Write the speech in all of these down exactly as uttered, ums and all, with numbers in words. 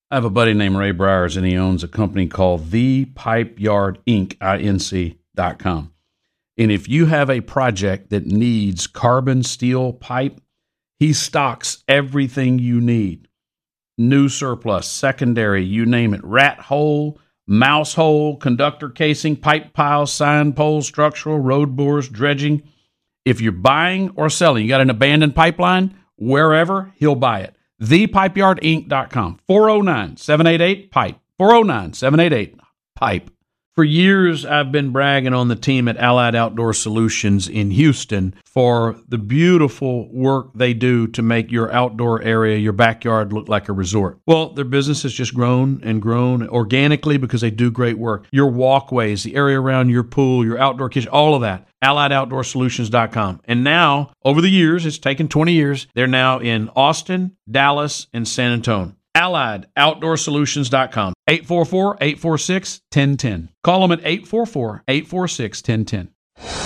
I have a buddy named Ray Briers, and he owns a company called The Pipe Yard Inc, I N C dot com. And if you have a project that needs carbon steel pipe, he stocks everything you need. New surplus, secondary, you name it. Rat hole, mouse hole, conductor casing, pipe piles, sign poles, structural, road bores, dredging. If you're buying or selling, you got an abandoned pipeline, wherever, he'll buy it. the pipe yard inc dot com. four oh nine, seven eight eight, pipe. four oh nine, seven eight eight, pipe. For years, I've been bragging on the team at Allied Outdoor Solutions in Houston for the beautiful work they do to make your outdoor area, your backyard, look like a resort. Well, their business has just grown and grown organically because they do great work. Your walkways, the area around your pool, your outdoor kitchen, all of that. allied outdoor solutions dot com. And now, over the years, it's taken twenty years, they're now in Austin, Dallas, and San Antonio. allied outdoor solutions dot com. eight four four, eight four six, one oh one oh. Call them at eight four four, eight four six, one oh one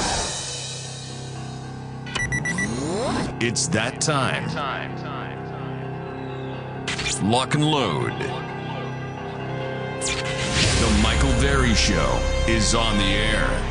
oh. It's that time. Lock and load. The Michael Berry Show is on the air.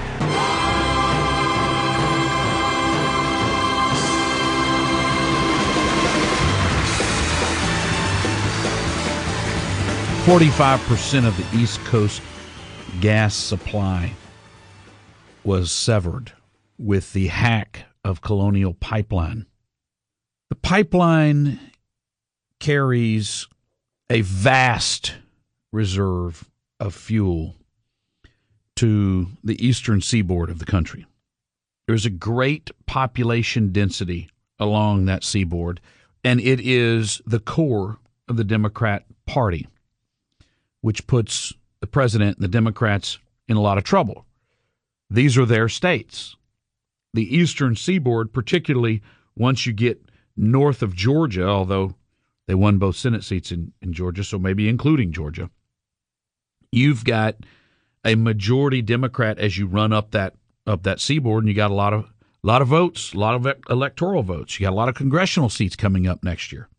forty-five percent of the East Coast gas supply was severed with the hack of Colonial Pipeline. The pipeline carries a vast reserve of fuel to the eastern seaboard of the country. There's a great population density along that seaboard, and it is the core of the Democrat Party, which puts the president and the Democrats in a lot of trouble. These are their states. The eastern seaboard, particularly once you get north of Georgia, although they won both Senate seats in, in Georgia, so maybe including Georgia, you've got a majority Democrat as you run up that up that seaboard, and you got a lot of a lot of votes, a lot of electoral votes. You got a lot of congressional seats coming up next year.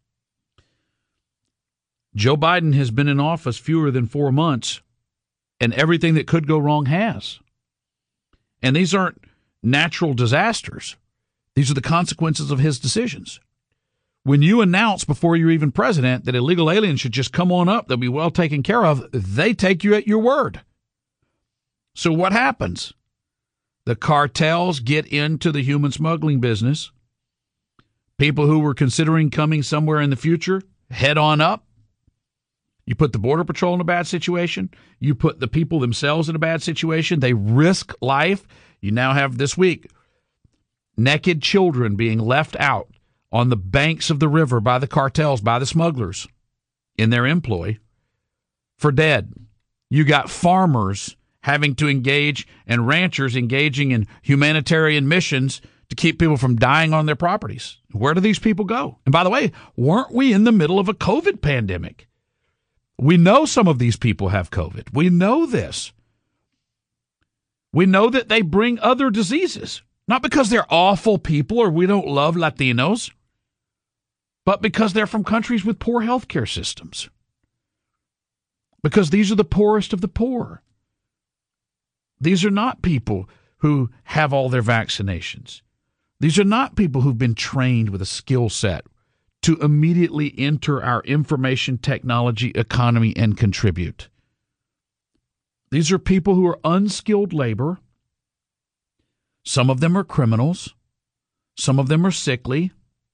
Joe Biden has been in office fewer than four months, and everything that could go wrong has. And these aren't natural disasters. These are the consequences of his decisions. When you announce before you're even president that illegal aliens should just come on up, they'll be well taken care of, they take you at your word. So what happens? The cartels get into the human smuggling business. People who were considering coming somewhere in the future head on up. You put the Border Patrol in a bad situation. You put the people themselves in a bad situation. They risk life. You now have this week naked children being left out on the banks of the river by the cartels, by the smugglers in their employ for dead. You got farmers having to engage and ranchers engaging in humanitarian missions to keep people from dying on their properties. Where do these people go? And by the way, weren't we in the middle of a COVID pandemic? We know some of these people have COVID. We know this. We know that they bring other diseases, not because they're awful people or we don't love Latinos, but because they're from countries with poor healthcare systems. Because these are the poorest of the poor. These are not people who have all their vaccinations. These are not people who've been trained with a skill set to immediately enter our information technology economy and contribute. These are people who are unskilled labor. Some of them are criminals. Some of them are sickly.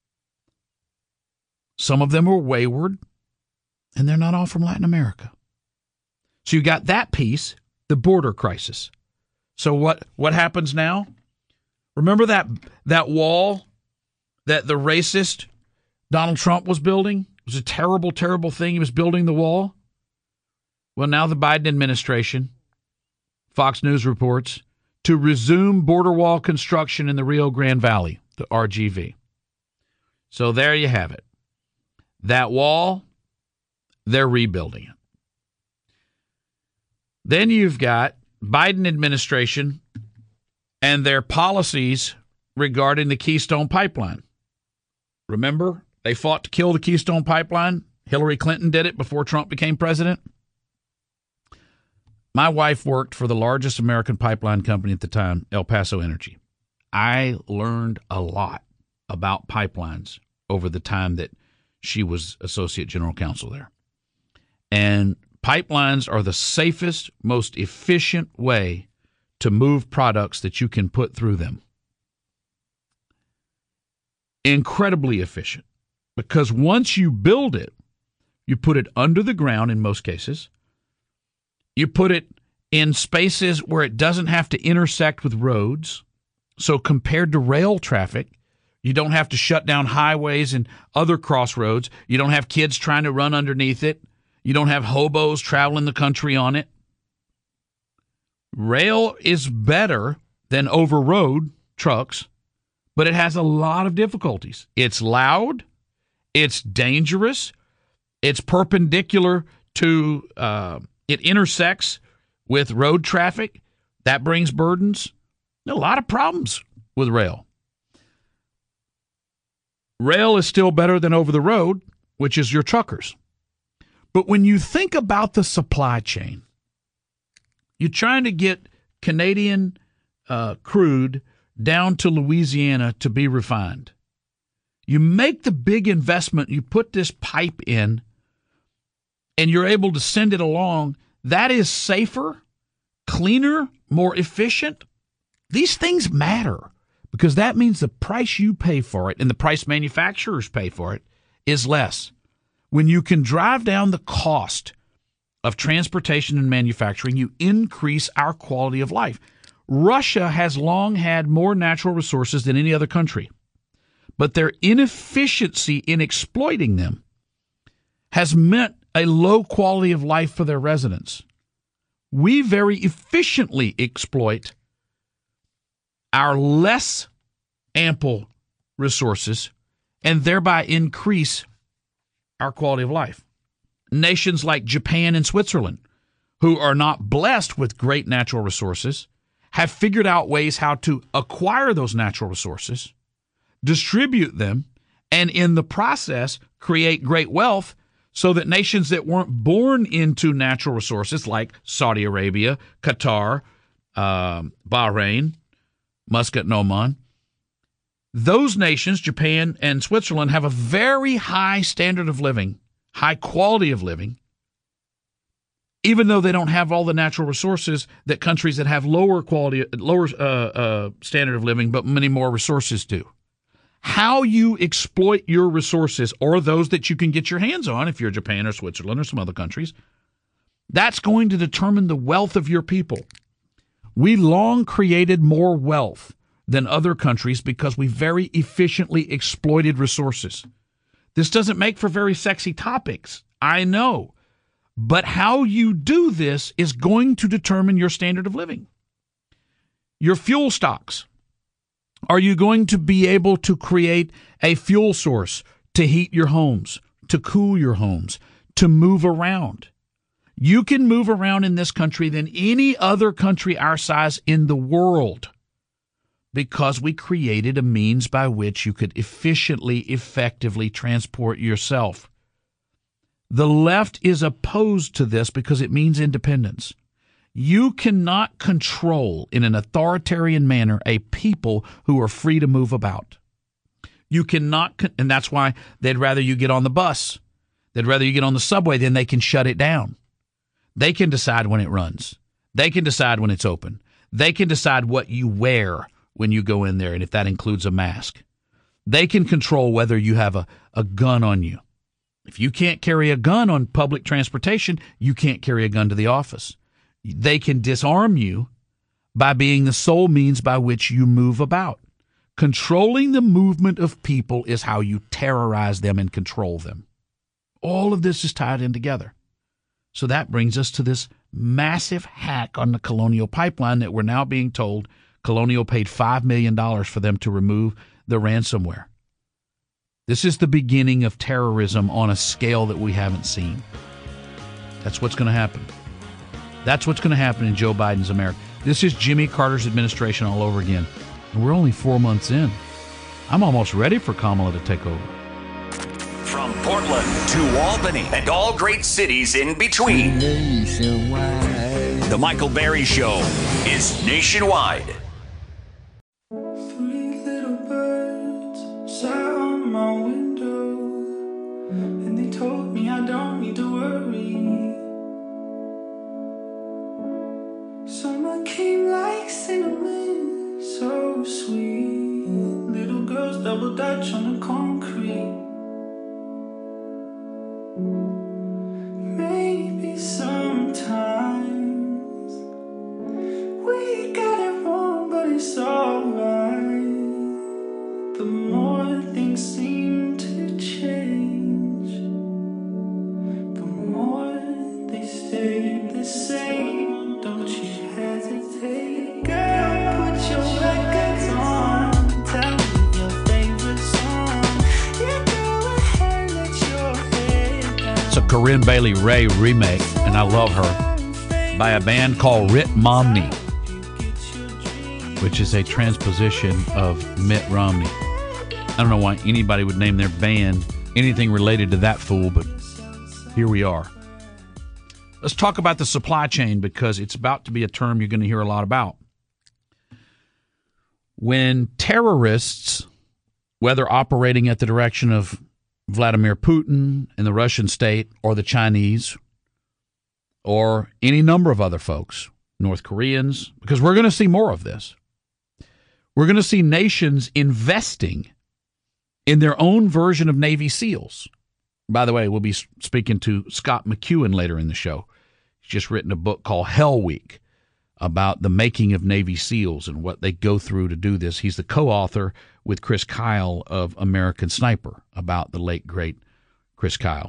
Some of them are wayward. And they're not all from Latin America. So you got that piece, the border crisis. So what, what happens now? Remember that, that wall that the racist Donald Trump was building? It was a terrible, terrible thing. He was building the wall. Well, now the Biden administration, Fox News reports, to resume border wall construction in the Rio Grande Valley, the R G V. So there you have it. That wall, they're rebuilding it. Then you've got Biden administration and their policies regarding the Keystone Pipeline. Remember? They fought to kill the Keystone Pipeline Hillary Clinton did it before Trump became president. My wife worked for the largest American pipeline company at the time, El Paso Energy. I learned a lot about pipelines over the time that she was associate general counsel there. And pipelines are the safest, most efficient way to move products that you can put through them. Incredibly efficient, because once you build it, you put it under the ground in most cases. You put it in spaces where it doesn't have to intersect with roads. So compared to rail traffic, you don't have to shut down highways and other crossroads. You don't have kids trying to run underneath it. You don't have hobos traveling the country on it. Rail is better than over-road trucks, but it has a lot of difficulties. It's loud. It's dangerous. It's perpendicular to, uh, it intersects with road traffic. That brings burdens. A lot of problems with rail. Rail is still better than over the road, which is your truckers. But when you think about the supply chain, you're trying to get Canadian uh, crude down to Louisiana to be refined. You make the big investment, you put this pipe in, and you're able to send it along. That is safer, cleaner, more efficient. These things matter because that means the price you pay for it and the price manufacturers pay for it is less. When you can drive down the cost of transportation and manufacturing, you increase our quality of life. Russia has long had more natural resources than any other country, but their inefficiency in exploiting them has meant a low quality of life for their residents. We very efficiently exploit our less ample resources and thereby increase our quality of life. Nations like Japan and Switzerland, who are not blessed with great natural resources, have figured out ways how to acquire those natural resources, distribute them, and in the process create great wealth so that nations that weren't born into natural resources like Saudi Arabia, Qatar, uh, Bahrain, Muscat and Oman, those nations, Japan and Switzerland, have a very high standard of living, high quality of living, even though they don't have all the natural resources that countries that have lower quality, lower uh, uh, standard of living, but many more resources do. How you exploit your resources, or those that you can get your hands on if you're Japan or Switzerland or some other countries, that's going to determine the wealth of your people. We long created more wealth than other countries because we very efficiently exploited resources. This doesn't make for very sexy topics, I know, but how you do this is going to determine your standard of living. Your fuel stocks. Are you going to be able to create a fuel source to heat your homes, to cool your homes, to move around? You can move around in this country than any other country our size in the world because we created a means by which you could efficiently, effectively transport yourself. The left is opposed to this because it means independence. You cannot control in an authoritarian manner a people who are free to move about. You cannot, and that's why they'd rather you get on the bus. They'd rather you get on the subway than they can shut it down. They can decide when it runs. They can decide when it's open. They can decide what you wear when you go in there, and if that includes a mask. They can control whether you have a, a gun on you. If you can't carry a gun on public transportation, you can't carry a gun to the office. They can disarm you by being the sole means by which you move about. Controlling the movement of people is how you terrorize them and control them. All of this is tied in together. So that brings us to this massive hack on the Colonial Pipeline that we're now being told Colonial paid five million dollars for them to remove the ransomware. This is the beginning of terrorism on a scale that we haven't seen. That's what's going to happen. That's what's going to happen in Joe Biden's America. This is Jimmy Carter's administration all over again. And we're only four months in. I'm almost ready for Kamala to take over. From Portland to Albany and all great cities in between. Nationwide. The Michael Berry Show is nationwide. Three little birds sat on my window, and they told me I don't need to worry. Summer came like cinnamon, so sweet. Little girls double dutch on the concrete. Maybe sometimes we got it wrong, but it's alright. The more things seem to change, the more they stay the same. Don't you hesitate, girl, put your records on. Tell me your favorite song. Yeah, go ahead, let your head down. It's a Corinne Bailey Rae remake, and I love her, by a band called Rit Momney, which is a transposition of Mitt Romney. I don't know why anybody would name their band anything related to that fool, but here we are. Let's talk about the supply chain, because it's about to be a term you're going to hear a lot about. When terrorists, whether operating at the direction of Vladimir Putin and the Russian state, or the Chinese, or any number of other folks, North Koreans, because we're going to see more of this. We're going to see nations investing in their own version of Navy SEALs. By the way, we'll be speaking to Scott McEwen later in the show. He's just written a book called Hell Week about the making of Navy SEALs and what they go through to do this. He's the co-author with Chris Kyle of American Sniper about the late, great Chris Kyle.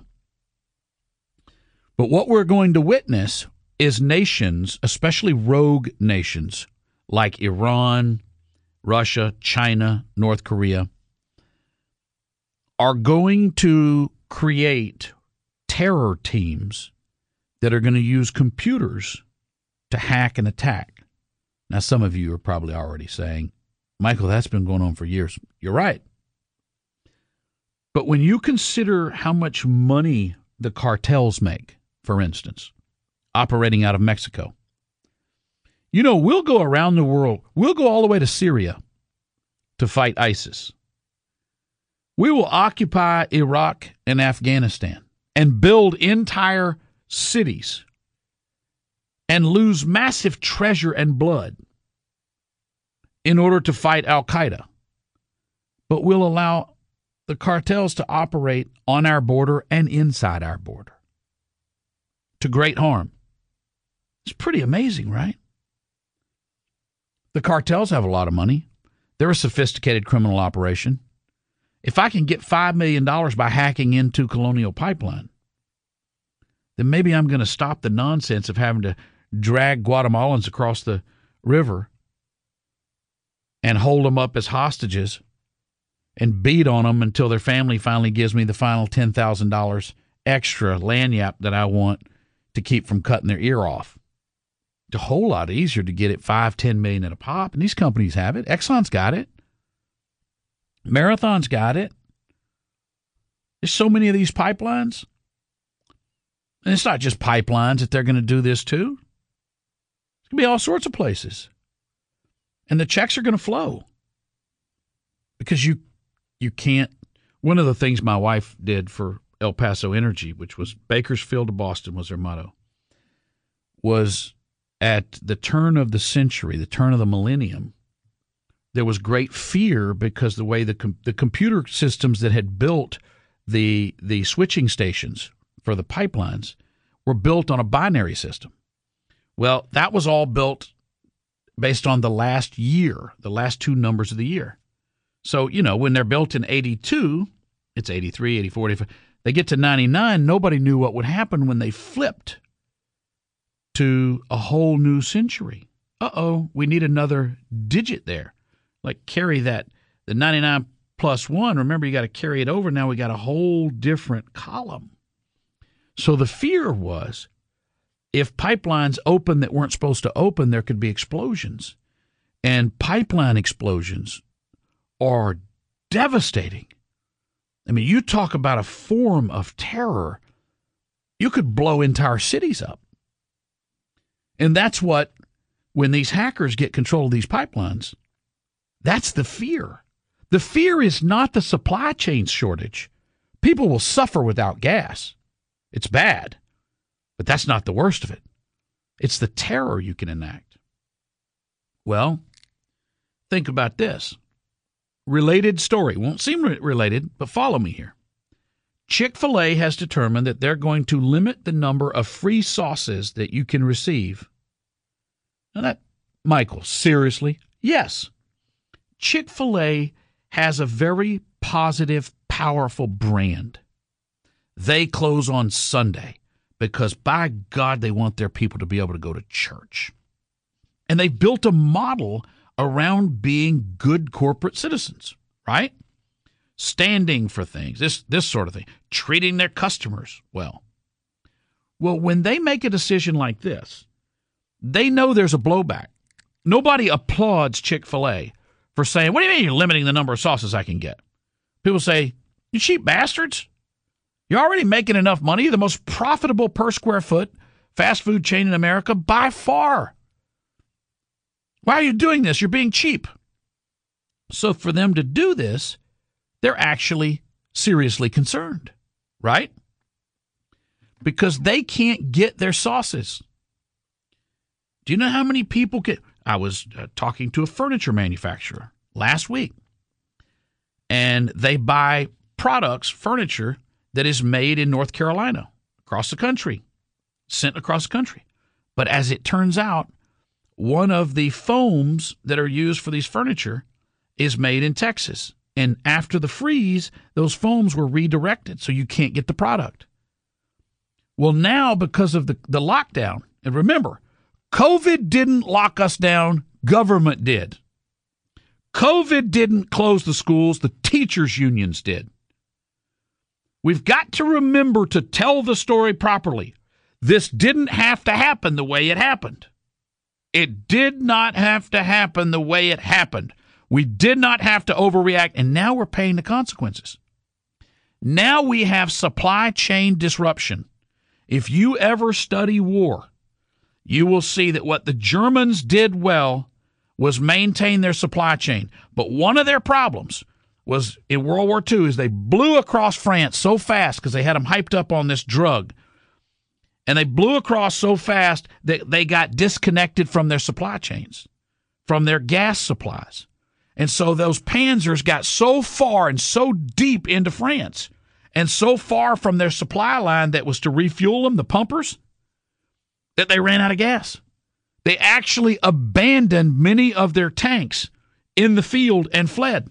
But what we're going to witness is nations, especially rogue nations like Iran, Russia, China, North Korea, are going to create terror teams that are going to use computers to hack and attack. Now, some of you are probably already saying, Michael, that's been going on for years. You're right. But when you consider how much money the cartels make, for instance, operating out of Mexico, you know, we'll go around the world. We'll go all the way to Syria to fight ISIS. We will occupy Iraq and Afghanistan and build entire cities and lose massive treasure and blood in order to fight Al-Qaeda. But we'll allow the cartels to operate on our border and inside our border to great harm. It's pretty amazing, right? The cartels have a lot of money. They're a sophisticated criminal operation. If I can get five million dollars by hacking into Colonial Pipeline, then maybe I'm going to stop the nonsense of having to drag Guatemalans across the river and hold them up as hostages and beat on them until their family finally gives me the final ten thousand dollars extra lanyap that I want to keep from cutting their ear off. It's a whole lot easier to get it five, ten million at a pop, and these companies have it. Exxon's got it. Marathon's got it. There's so many of these pipelines. And it's not just pipelines that they're going to do this to. It's going to be all sorts of places. And the checks are going to flow. Because you you can't. One of the things my wife did for El Paso Energy, which was Bakersfield to Boston was their motto, was at the turn of the century, the turn of the millennium, there was great fear because the way the com- the computer systems that had built the the switching stations for the pipelines were built on a binary system. Well, that was all built based on the last year, the last two numbers of the year. So, you know, when they're built in eighty-two, it's eighty-three, eighty-four, eighty-five. They get to ninety-nine, nobody knew what would happen when they flipped to a whole new century. Uh-oh, we need another digit there. Like carry that, the ninety-nine plus one. Remember, you got to carry it over. Now we got a whole different column. So the fear was if pipelines open that weren't supposed to open, there could be explosions. And pipeline explosions are devastating. I mean, you talk about a form of terror. You could blow entire cities up. And that's what, when these hackers get control of these pipelines, that's the fear. The fear is not the supply chain shortage. People will suffer without gas. It's bad, but that's not the worst of it. It's the terror you can enact. Well, think about this. Related story. Won't seem related, but follow me here. Chick-fil-A has determined that they're going to limit the number of free sauces that you can receive. Now that, Michael, seriously? Yes. Chick-fil-A has a very positive, powerful brand. They close on Sunday because, by God, they want their people to be able to go to church. And they built a model around being good corporate citizens, right? Standing for things, this this sort of thing, treating their customers well. Well, when they make a decision like this, they know there's a blowback. Nobody applauds Chick-fil-A for saying, what do you mean you're limiting the number of sauces I can get? People say, you cheap bastards. You're already making enough money. You're the most profitable per square foot fast food chain in America by far. Why are you doing this? You're being cheap. So for them to do this, they're actually seriously concerned, right? Because they can't get their sauces. Do you know how many people can? I was uh, talking to a furniture manufacturer last week, and they buy products, furniture, that is made in North Carolina, across the country, sent across the country. But as it turns out, one of the foams that are used for these furniture is made in Texas. And after the freeze, those foams were redirected, so you can't get the product. Well, now because of the, the lockdown, and remember, COVID didn't lock us down, government did. COVID didn't close the schools, the teachers' unions did. We've got to remember to tell the story properly. This didn't have to happen the way it happened. It did not have to happen the way it happened. We did not have to overreact, and now we're paying the consequences. Now we have supply chain disruption. If you ever study war, you will see that what the Germans did well was maintain their supply chain. But one of their problems was in World War Two is they blew across France so fast because they had them hyped up on this drug. And they blew across so fast that they got disconnected from their supply chains, from their gas supplies. And so those panzers got so far and so deep into France and so far from their supply line that was to refuel them, the pumpers, that they ran out of gas. They actually abandoned many of their tanks in the field and fled.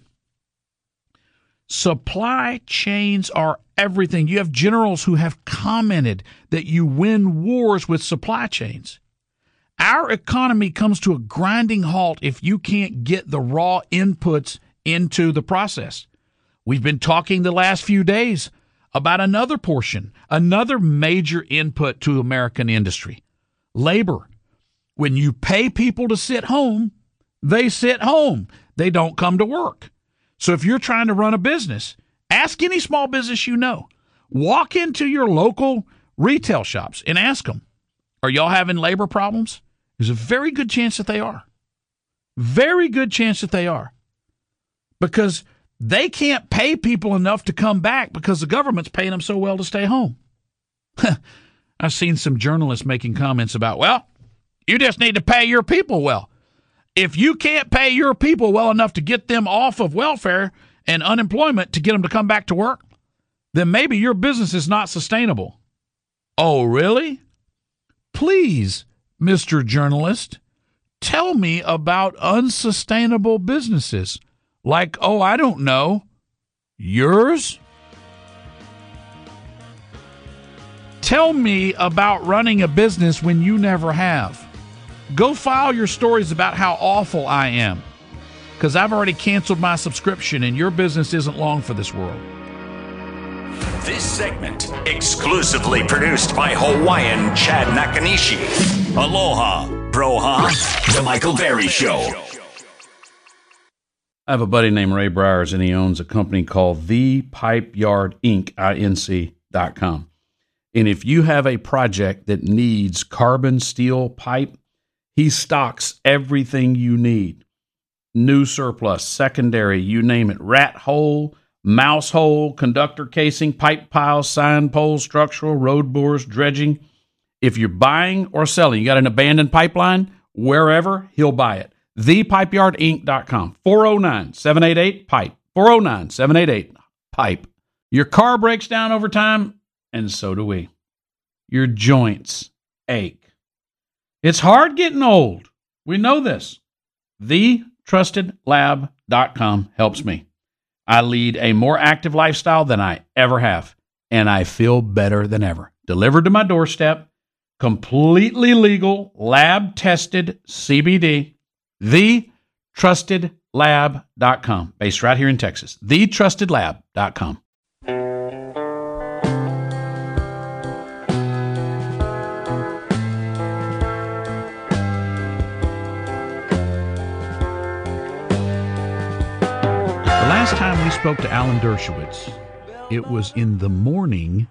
Supply chains are everything. You have generals who have commented that you win wars with supply chains. Our economy comes to a grinding halt if you can't get the raw inputs into the process. We've been talking the last few days about another portion, another major input to American industry, labor. When you pay people to sit home, they sit home. They don't come to work. So if you're trying to run a business, ask any small business you know. Walk into your local retail shops and ask them, are y'all having labor problems? There's a very good chance that they are. Very good chance that they are. Because they can't pay people enough to come back because the government's paying them so well to stay home. I've seen some journalists making comments about, well, you just need to pay your people well. If you can't pay your people well enough to get them off of welfare and unemployment to get them to come back to work, then maybe your business is not sustainable. Oh, really? Please, Mister Journalist, tell me about unsustainable businesses. Like, oh, I don't know, yours? Tell me about running a business when you never have. Go file your stories about how awful I am, because I've already canceled my subscription and your business isn't long for this world. This segment exclusively produced by Hawaiian Chad Nakanishi. Aloha, broha. The Michael Berry Show. I have a buddy named Ray Briers, and he owns a company called The Pipe Yard Inc, I N C dot com. And if you have a project that needs carbon steel pipe, he stocks everything you need. New surplus, secondary, you name it. Rat hole, mouse hole, conductor casing, pipe piles, sign poles, structural, road bores, dredging. If you're buying or selling, you got an abandoned pipeline, wherever, he'll buy it. the pipe yard inc dot com. four oh nine, seven eight eight, PIPE. four oh nine, seven eight eight, PIPE. Your car breaks down over time, and so do we. Your joints ache. It's hard getting old. We know this. the trusted lab dot com helps me. I lead a more active lifestyle than I ever have, and I feel better than ever. Delivered to my doorstep, completely legal, lab-tested C B D. the trusted lab dot com, based right here in Texas. the trusted lab dot com. The last time we spoke to Alan Dershowitz, it was in the morning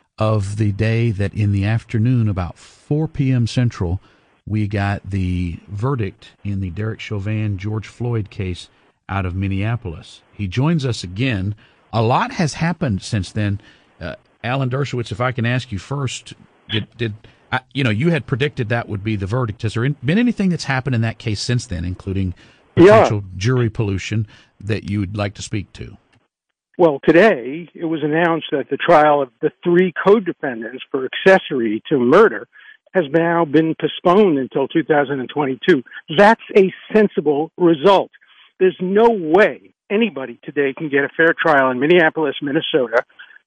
of the day that in the afternoon, about four p.m. Central, we got the verdict in the Derek Chauvin, George Floyd case out of Minneapolis. He joins us again. A lot has happened since then. Uh, Alan Dershowitz, if I can ask you first, did, did uh, you know, you had predicted that would be the verdict. Has there been anything that's happened in that case since then, including potential yeah. jury pollution, that you would like to speak to? Well, today it was announced that the trial of the three co-defendants for accessory to murder has now been postponed until two thousand twenty-two. That's a sensible result. There's no way anybody today can get a fair trial in Minneapolis, Minnesota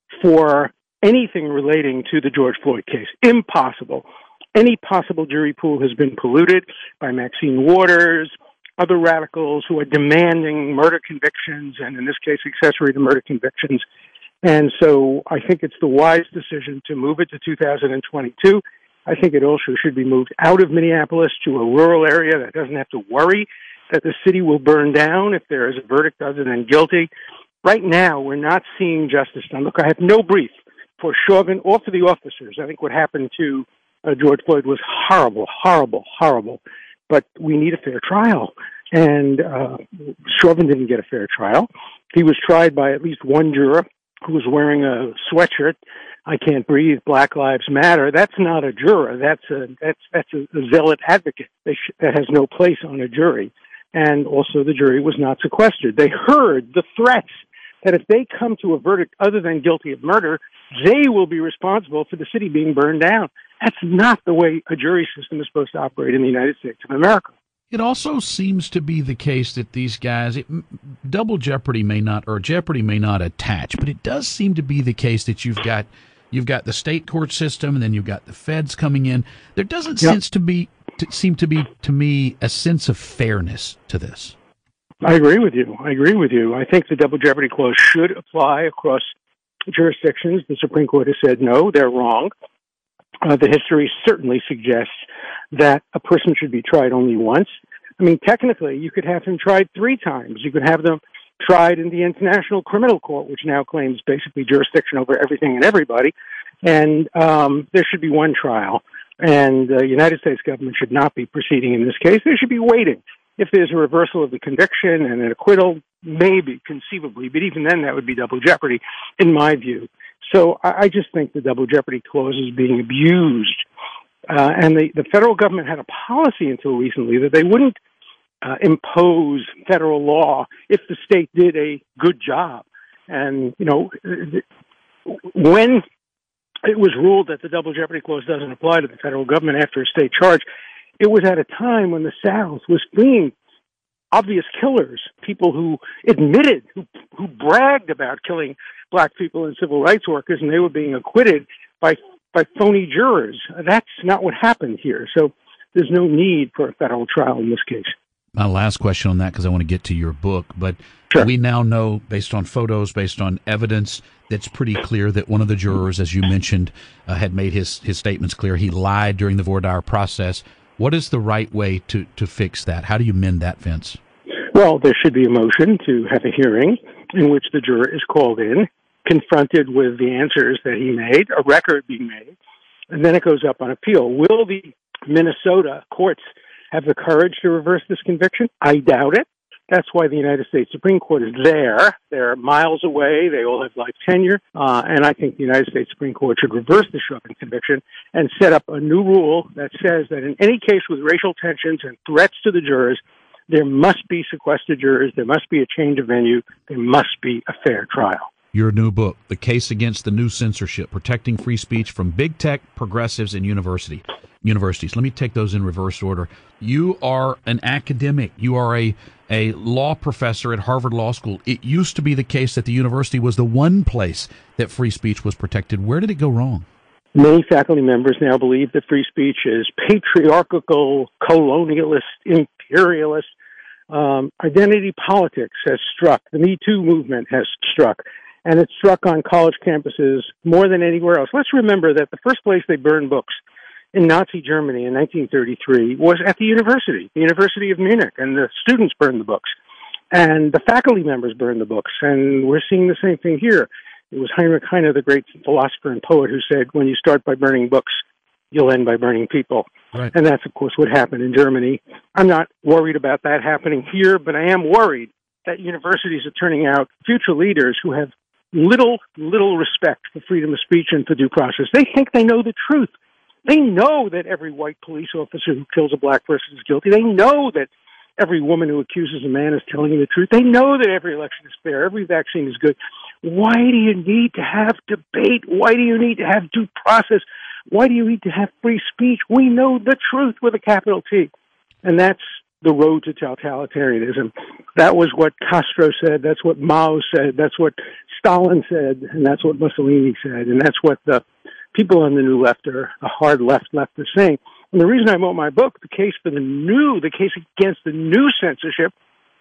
for anything relating to the George Floyd case. Impossible. Any possible jury pool has been polluted by Maxine Waters, other radicals who are demanding murder convictions, and in this case, accessory to murder convictions. And so I think it's the wise decision to move it to two thousand twenty-two. I think it also should be moved out of Minneapolis to a rural area that doesn't have to worry that the city will burn down if there is a verdict other than guilty. Right now, we're not seeing justice done. Look, I have no brief for Chauvin or for the officers. I think what happened to uh, George Floyd was horrible, horrible, horrible. But we need a fair trial. And uh, Chauvin didn't get a fair trial. He was tried by at least one juror who was wearing a sweatshirt, "I can't breathe, Black Lives Matter." That's not a juror. That's a that's that's a, a zealot advocate. They sh- that has no place on a jury. And also, the jury was not sequestered. They heard the threats that if they come to a verdict other than guilty of murder, they will be responsible for the city being burned down. That's not the way a jury system is supposed to operate in the United States of America. It also seems to be the case that these guys, it, double jeopardy may not, or jeopardy may not attach, but it does seem to be the case that you've got you've got the state court system, and then you've got the feds coming in. There doesn't yep. sense to be to, seem to be to me a sense of fairness to this. I agree with you. I agree with you. I think the double jeopardy clause should apply across jurisdictions. The Supreme Court has said no, they're wrong. Uh, the history certainly suggests that a person should be tried only once. I mean, technically, you could have him tried three times. You could have them tried in the International Criminal Court, which now claims basically jurisdiction over everything and everybody. And um, there should be one trial. And the United States government should not be proceeding in this case. They should be waiting. If there's a reversal of the conviction and an acquittal, maybe, conceivably, but even then that would be double jeopardy, in my view. So I, I just think the double jeopardy clause is being abused. Uh, and the, the federal government had a policy until recently that they wouldn't uh, impose federal law if the state did a good job. And, you know, when it was ruled that the double jeopardy clause doesn't apply to the federal government after a state charge, it was at a time when the South was fleeing obvious killers, people who admitted, who, who bragged about killing black people and civil rights workers, and they were being acquitted by by phony jurors. That's not what happened here. So there's no need for a federal trial in this case. My last question on that, because I want to get to your book, but sure. We now know, based on photos, based on evidence, that's pretty clear that one of the jurors, as you mentioned, uh, had made his, his statements clear. He lied during the voir dire process. What is the right way to, to fix that? How do you mend that, Vince? Well, there should be a motion to have a hearing in which the juror is called in, confronted with the answers that he made, a record being made, and then it goes up on appeal. Will the Minnesota courts have the courage to reverse this conviction? I doubt it. That's why the United States Supreme Court is there. They're miles away. They all have life tenure. Uh, and I think the United States Supreme Court should reverse the Chauvin conviction and set up a new rule that says that in any case with racial tensions and threats to the jurors, there must be sequestered jurors. There must be a change of venue. There must be a fair trial. Your new book, The Case Against the New Censorship, Protecting Free Speech from Big Tech, Progressives, and University. Universities. Let me take those in reverse order. You are an academic. You are a, a law professor at Harvard Law School. It used to be the case that the university was the one place that free speech was protected. Where did it go wrong? Many faculty members now believe that free speech is patriarchal, colonialist, imperialist. Um, identity politics has struck. The Me Too movement has struck. And it's struck on college campuses more than anywhere else. Let's remember that the first place they burned books in Nazi Germany in nineteen thirty-three was at the university, the University of Munich, and the students burned the books. And the faculty members burned the books. And we're seeing the same thing here. It was Heinrich Heine, the great philosopher and poet, who said, when you start by burning books, you'll end by burning people. Right. And that's, of course, what happened in Germany. I'm not worried about that happening here, but I am worried that universities are turning out future leaders who have little, little respect for freedom of speech and for due process. They think they know the truth. They know that every white police officer who kills a black person is guilty. They know that every woman who accuses a man is telling you the truth. They know that every election is fair. Every vaccine is good. Why do you need to have debate? Why do you need to have due process? Why do you need to have free speech? We know the truth with a capital T. And that's the road to totalitarianism. That was what Castro said. That's what Mao said. That's what Stalin said. And that's what Mussolini said. And that's what the people on the new left, or the hard left left, are saying. And the reason I wrote my book, The Case for the New, The Case Against the New Censorship,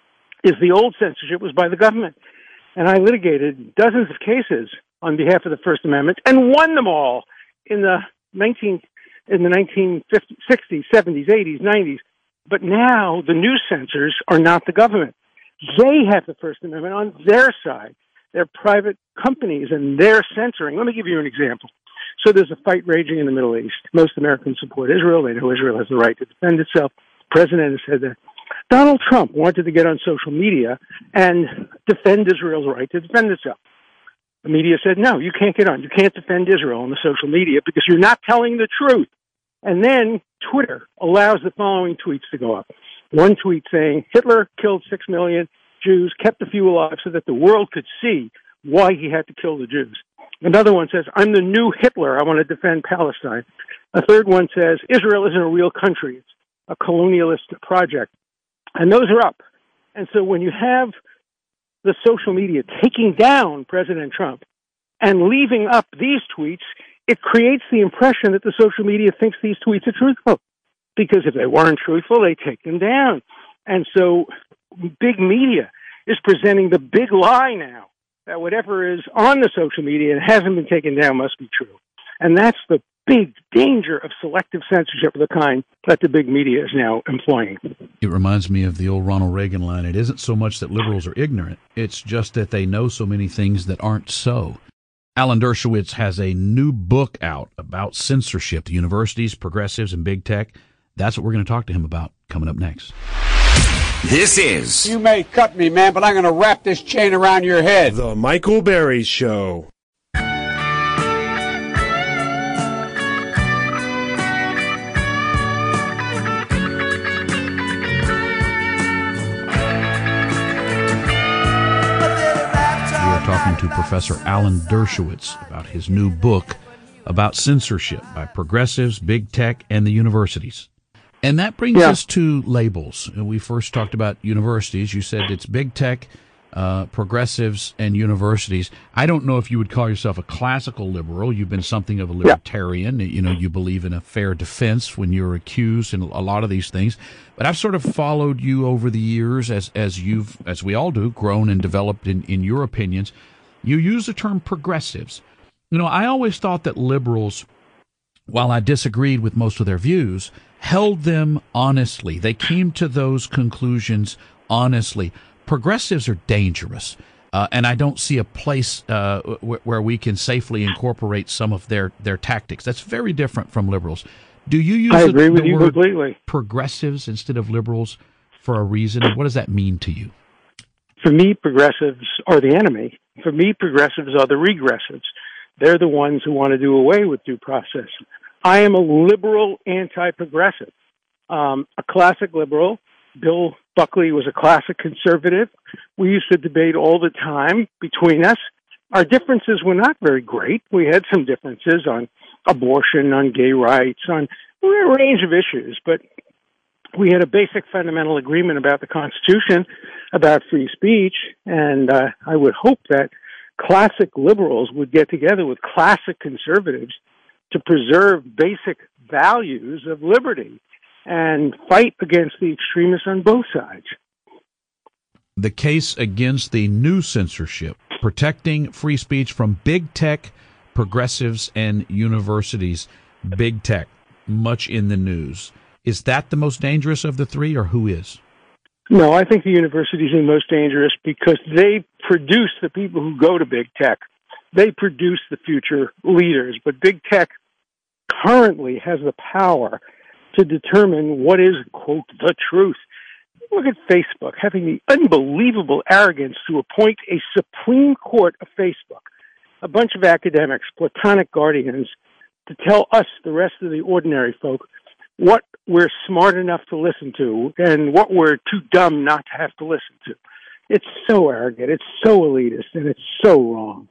is the old censorship was by the government. And I litigated dozens of cases on behalf of the First Amendment and won them all in the nineteen in the nineteen sixties, seventies, eighties, nineties. But now the new censors are not the government. They have the First Amendment on their side. They're private companies, and they're censoring. Let me give you an example. So there's a fight raging in the Middle East. Most Americans support Israel. They know Israel has the right to defend itself. The president has said that. Donald Trump wanted to get on social media and defend Israel's right to defend itself. The media said, no, you can't get on. You can't defend Israel on the social media because you're not telling the truth. And then Twitter allows the following tweets to go up. One tweet saying, Hitler killed six million Jews, kept a few alive so that the world could see why he had to kill the Jews. Another one says, I'm the new Hitler. I want to defend Palestine. A third one says, Israel isn't a real country. It's a colonialist project. And those are up. And so when you have the social media taking down President Trump and leaving up these tweets, it creates the impression that the social media thinks these tweets are truthful. Because if they weren't truthful, they take them down. And so big media is presenting the big lie now, that whatever is on the social media and hasn't been taken down must be true. And that's the big danger of selective censorship of the kind that the big media is now employing. It reminds me of the old Ronald Reagan line. It isn't so much that liberals are ignorant. It's just that they know so many things that aren't so. Alan Dershowitz has a new book out about censorship, the universities, progressives, and big tech. That's what we're going to talk to him about coming up next. This is... You may cut me, man, but I'm going to wrap this chain around your head. The Michael Berry Show. Talking to Professor Alan Dershowitz about his new book about censorship by progressives, big tech, and the universities. And that brings yeah. us to labels. We first talked about universities. You said it's big tech, uh, progressives, and universities. I don't know if you would call yourself a classical liberal. You've been something of a libertarian. Yeah. You know, you believe in a fair defense when you're accused and a lot of these things. But I've sort of followed you over the years as as you've, as we all do, grown and developed in, in your opinions. You use the term progressives. You know, I always thought that liberals, while I disagreed with most of their views, held them honestly. They came to those conclusions honestly, progressives are dangerous. Uh, and I don't see a place uh, w- where we can safely incorporate some of their, their tactics. That's very different from liberals. Do you use I agree the, with the you word completely. progressives instead of liberals for a reason? And what does that mean to you? For me, progressives are the enemy. For me, progressives are the regressives. They're the ones who want to do away with due process. I am a liberal anti-progressive, um, a classic liberal. Bill Buckley was a classic conservative. We used to debate all the time between us. Our differences were not very great. We had some differences on abortion, on gay rights, on a range of issues, but we had a basic fundamental agreement about the Constitution, about free speech, and uh, I would hope that classic liberals would get together with classic conservatives to preserve basic values of liberty and fight against the extremists on both sides. The case against the new censorship, protecting free speech from big tech, progressives, and universities. Big tech, much in the news. Is that the most dangerous of the three, or who is? No, I think the universities are the most dangerous because they produce the people who go to big tech. They produce the future leaders, but big tech currently has the power to determine what is, quote, the truth. Look at Facebook having the unbelievable arrogance to appoint a Supreme Court of Facebook, a bunch of academics, platonic guardians, to tell us, the rest of the ordinary folk, what we're smart enough to listen to and what we're too dumb not to have to listen to. It's so arrogant, it's so elitist, and it's so wrong.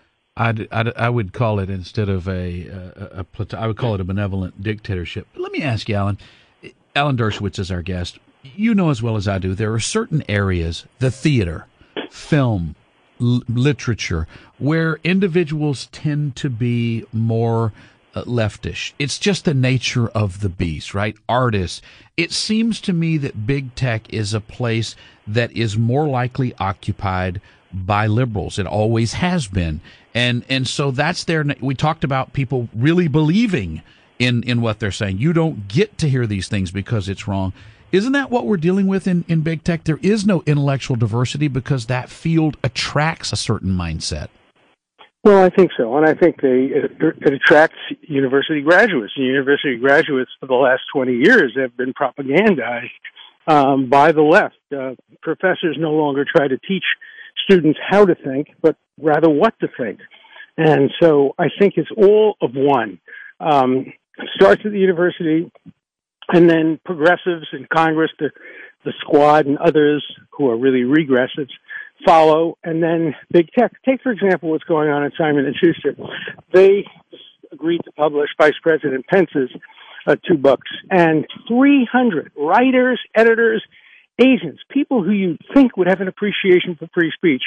I'd, I'd, I would call it, instead of a, a, a, I would call it a benevolent dictatorship. But let me ask you, Alan. Alan Dershowitz is our guest. You know as well as I do, there are certain areas, the theater, film, l- literature, where individuals tend to be more uh, leftish. It's just the nature of the beast, right? Artists. It seems to me that big tech is a place that is more likely occupied by liberals. It always has been. And and so that's their, we talked about people really believing in, in what they're saying. You don't get to hear these things because it's wrong. Isn't that what we're dealing with in, in big tech? There is no intellectual diversity because that field attracts a certain mindset. Well, I think so. And I think they, it, it attracts university graduates. And university graduates for the last twenty years have been propagandized um, by the left. Uh, professors no longer try to teach students how to think, but rather what to think. And so I think it's all of one. Um, starts at the university, and then progressives in Congress, the, the squad and others who are really regressives follow, and then big tech. Take, for example, what's going on at Simon and Schuster. They agreed to publish Vice President Pence's uh, two books, and three hundred writers, editors, agents, people who you think would have an appreciation for free speech,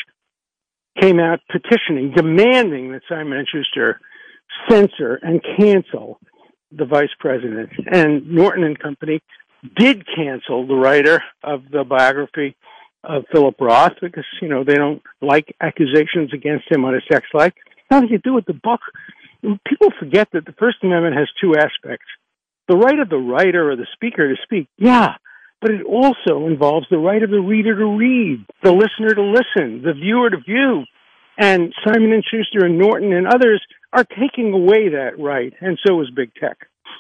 came out petitioning, demanding that Simon and Schuster censor and cancel the vice president. And Norton and Company did cancel the writer of the biography of Philip Roth because, you know, they don't like accusations against him on a sex life. Nothing to do with the book. People forget that the First Amendment has two aspects. The right of the writer or the speaker to speak, yeah, but it also involves the right of the reader to read, the listener to listen, the viewer to view. And Simon and Schuster and Norton and others are taking away that right, and so is big tech.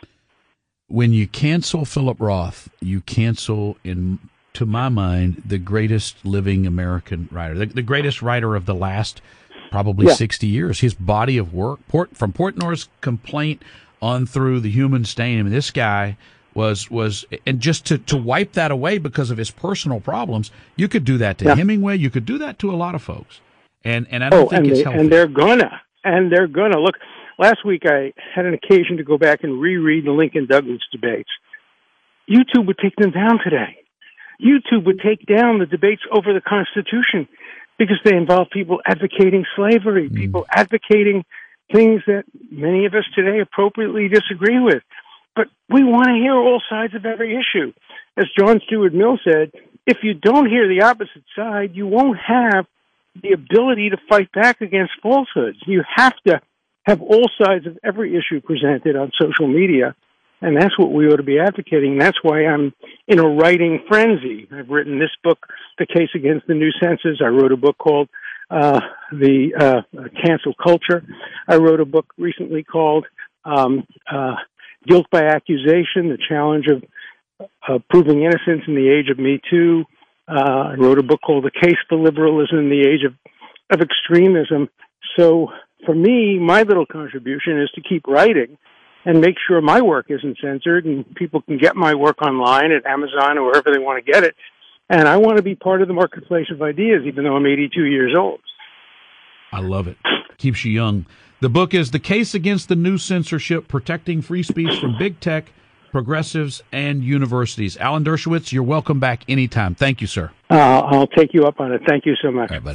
When you cancel Philip Roth, you cancel, in to my mind, the greatest living American writer, the, the greatest writer of the last probably yeah. sixty years. His body of work, Port, from Portnoy's Complaint on through The Human Stain, I mean, this guy was, was and just to, to wipe that away because of his personal problems, you could do that to yeah. Hemingway, you could do that to a lot of folks. And and I don't oh, think and it's they, healthy. And they're gonna. And they're gonna. Look, last week I had an occasion to go back and reread the Lincoln Douglas debates. YouTube would take them down today. YouTube would take down the debates over the Constitution because they involve people advocating slavery, mm. people advocating things that many of us today appropriately disagree with. But we want to hear all sides of every issue. As John Stuart Mill said, if you don't hear the opposite side, you won't have the ability to fight back against falsehoods. You have to have all sides of every issue presented on social media. And that's what we ought to be advocating. That's why I'm in a writing frenzy. I've written this book, The Case Against the New Census. I wrote a book called uh, The uh, Cancel Culture. I wrote a book recently called um, uh, Guilt by Accusation, The Challenge of uh, Proving Innocence in the Age of Me Too. Uh, I wrote a book called The Case for Liberalism in the Age of, of Extremism. So for me, my little contribution is to keep writing and make sure my work isn't censored and people can get my work online at Amazon or wherever they want to get it. And I want to be part of the marketplace of ideas, even though I'm eighty-two years old. I love it. Keeps you young. The book is The Case Against the New Censorship, Protecting Free Speech from Big Tech, Progressives, and Universities. Alan Dershowitz, you're welcome back anytime. Thank you, sir. Uh, I'll take you up on it. Thank you so much. All right, buddy.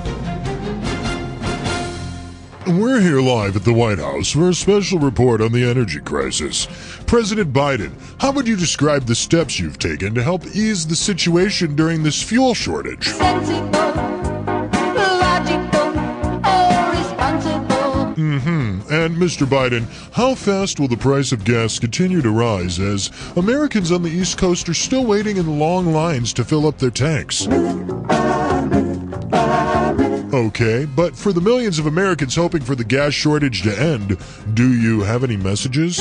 We're here live at the White House for a special report on the energy crisis. President Biden, how would you describe the steps you've taken to help ease the situation during this fuel shortage? Sensible, logical, or responsible. Mm-hmm. And Mister Biden, how fast will the price of gas continue to rise as Americans on the East Coast are still waiting in long lines to fill up their tanks? Okay, but for the millions of Americans hoping for the gas shortage to end, do you have any messages?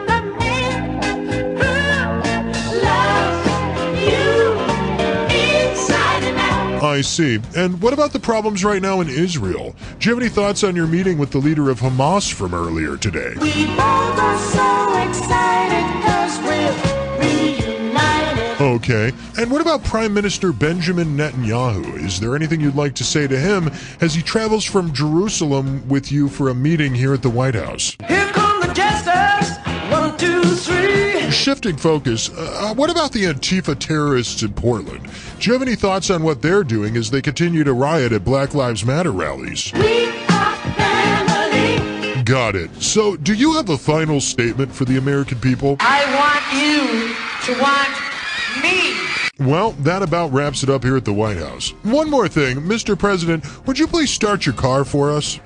I see. And what about the problems right now in Israel? Do you have any thoughts on your meeting with the leader of Hamas from earlier today? We both are so excited 'cause we're reunited. Okay. And what about Prime Minister Benjamin Netanyahu? Is there anything you'd like to say to him as he travels from Jerusalem with you for a meeting here at the White House? Here come the jesters. One, two, three. Shifting focus, uh, what about the Antifa terrorists in Portland? Do you have any thoughts on what they're doing as they continue to riot at Black Lives Matter rallies? We are family. Got it. So, do you have a final statement for the American people? I want you to want me. Well, that about wraps it up here at the White House. One more thing, Mister President, would you please start your car for us?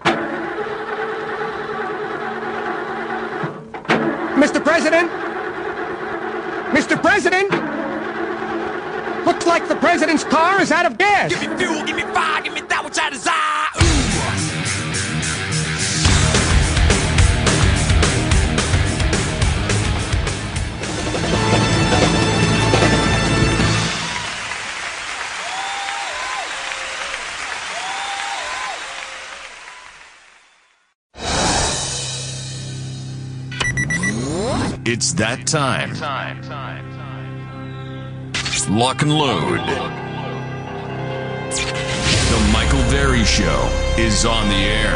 Mister President? Mister President? Looks like the president's car is out of gas. Give me fuel, give me fire, give me that which I desire. It's that time. Lock and load. The Michael Berry Show is on the air.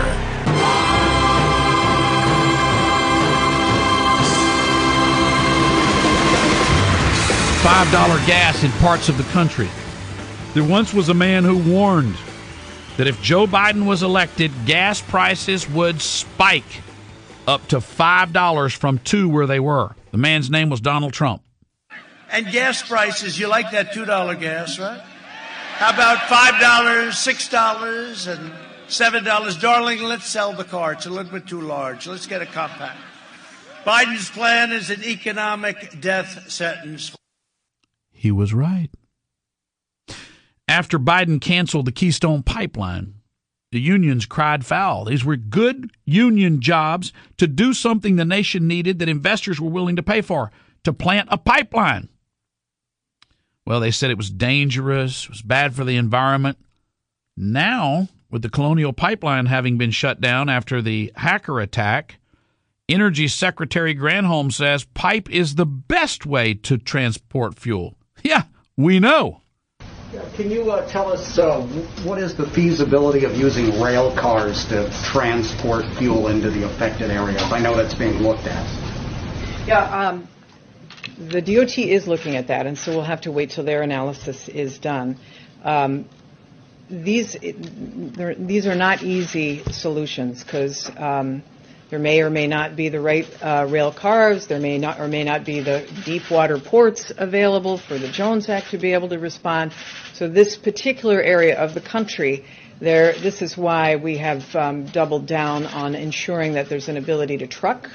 five dollar gas in parts of the country. There once was a man who warned that if Joe Biden was elected, gas prices would spike up to five dollars from two where they were. The man's name was Donald Trump. And gas prices, you like that two dollar gas, right? How about five dollars, six dollars, and seven dollars? Darling, let's sell the car. It's a little bit too large. Let's get a compact. Biden's plan is an economic death sentence. He was right. After Biden canceled the Keystone Pipeline, the unions cried foul. These were good union jobs to do something the nation needed that investors were willing to pay for, to plant a pipeline. Well, they said it was dangerous, it was bad for the environment. Now, with the Colonial Pipeline having been shut down after the hacker attack, Energy Secretary Granholm says pipe is the best way to transport fuel. Yeah, we know. Can you uh, tell us uh, what is the feasibility of using rail cars to transport fuel into the affected areas? I know that's being looked at. Yeah, um, the D O T is looking at that, and so we'll have to wait till their analysis is done. Um, these these are not easy solutions because um, there may or may not be the right uh, rail cars. There may not or may not be the deep water ports available for the Jones Act to be able to respond. So this particular area of the country, there, this is why we have um, doubled down on ensuring that there's an ability to truck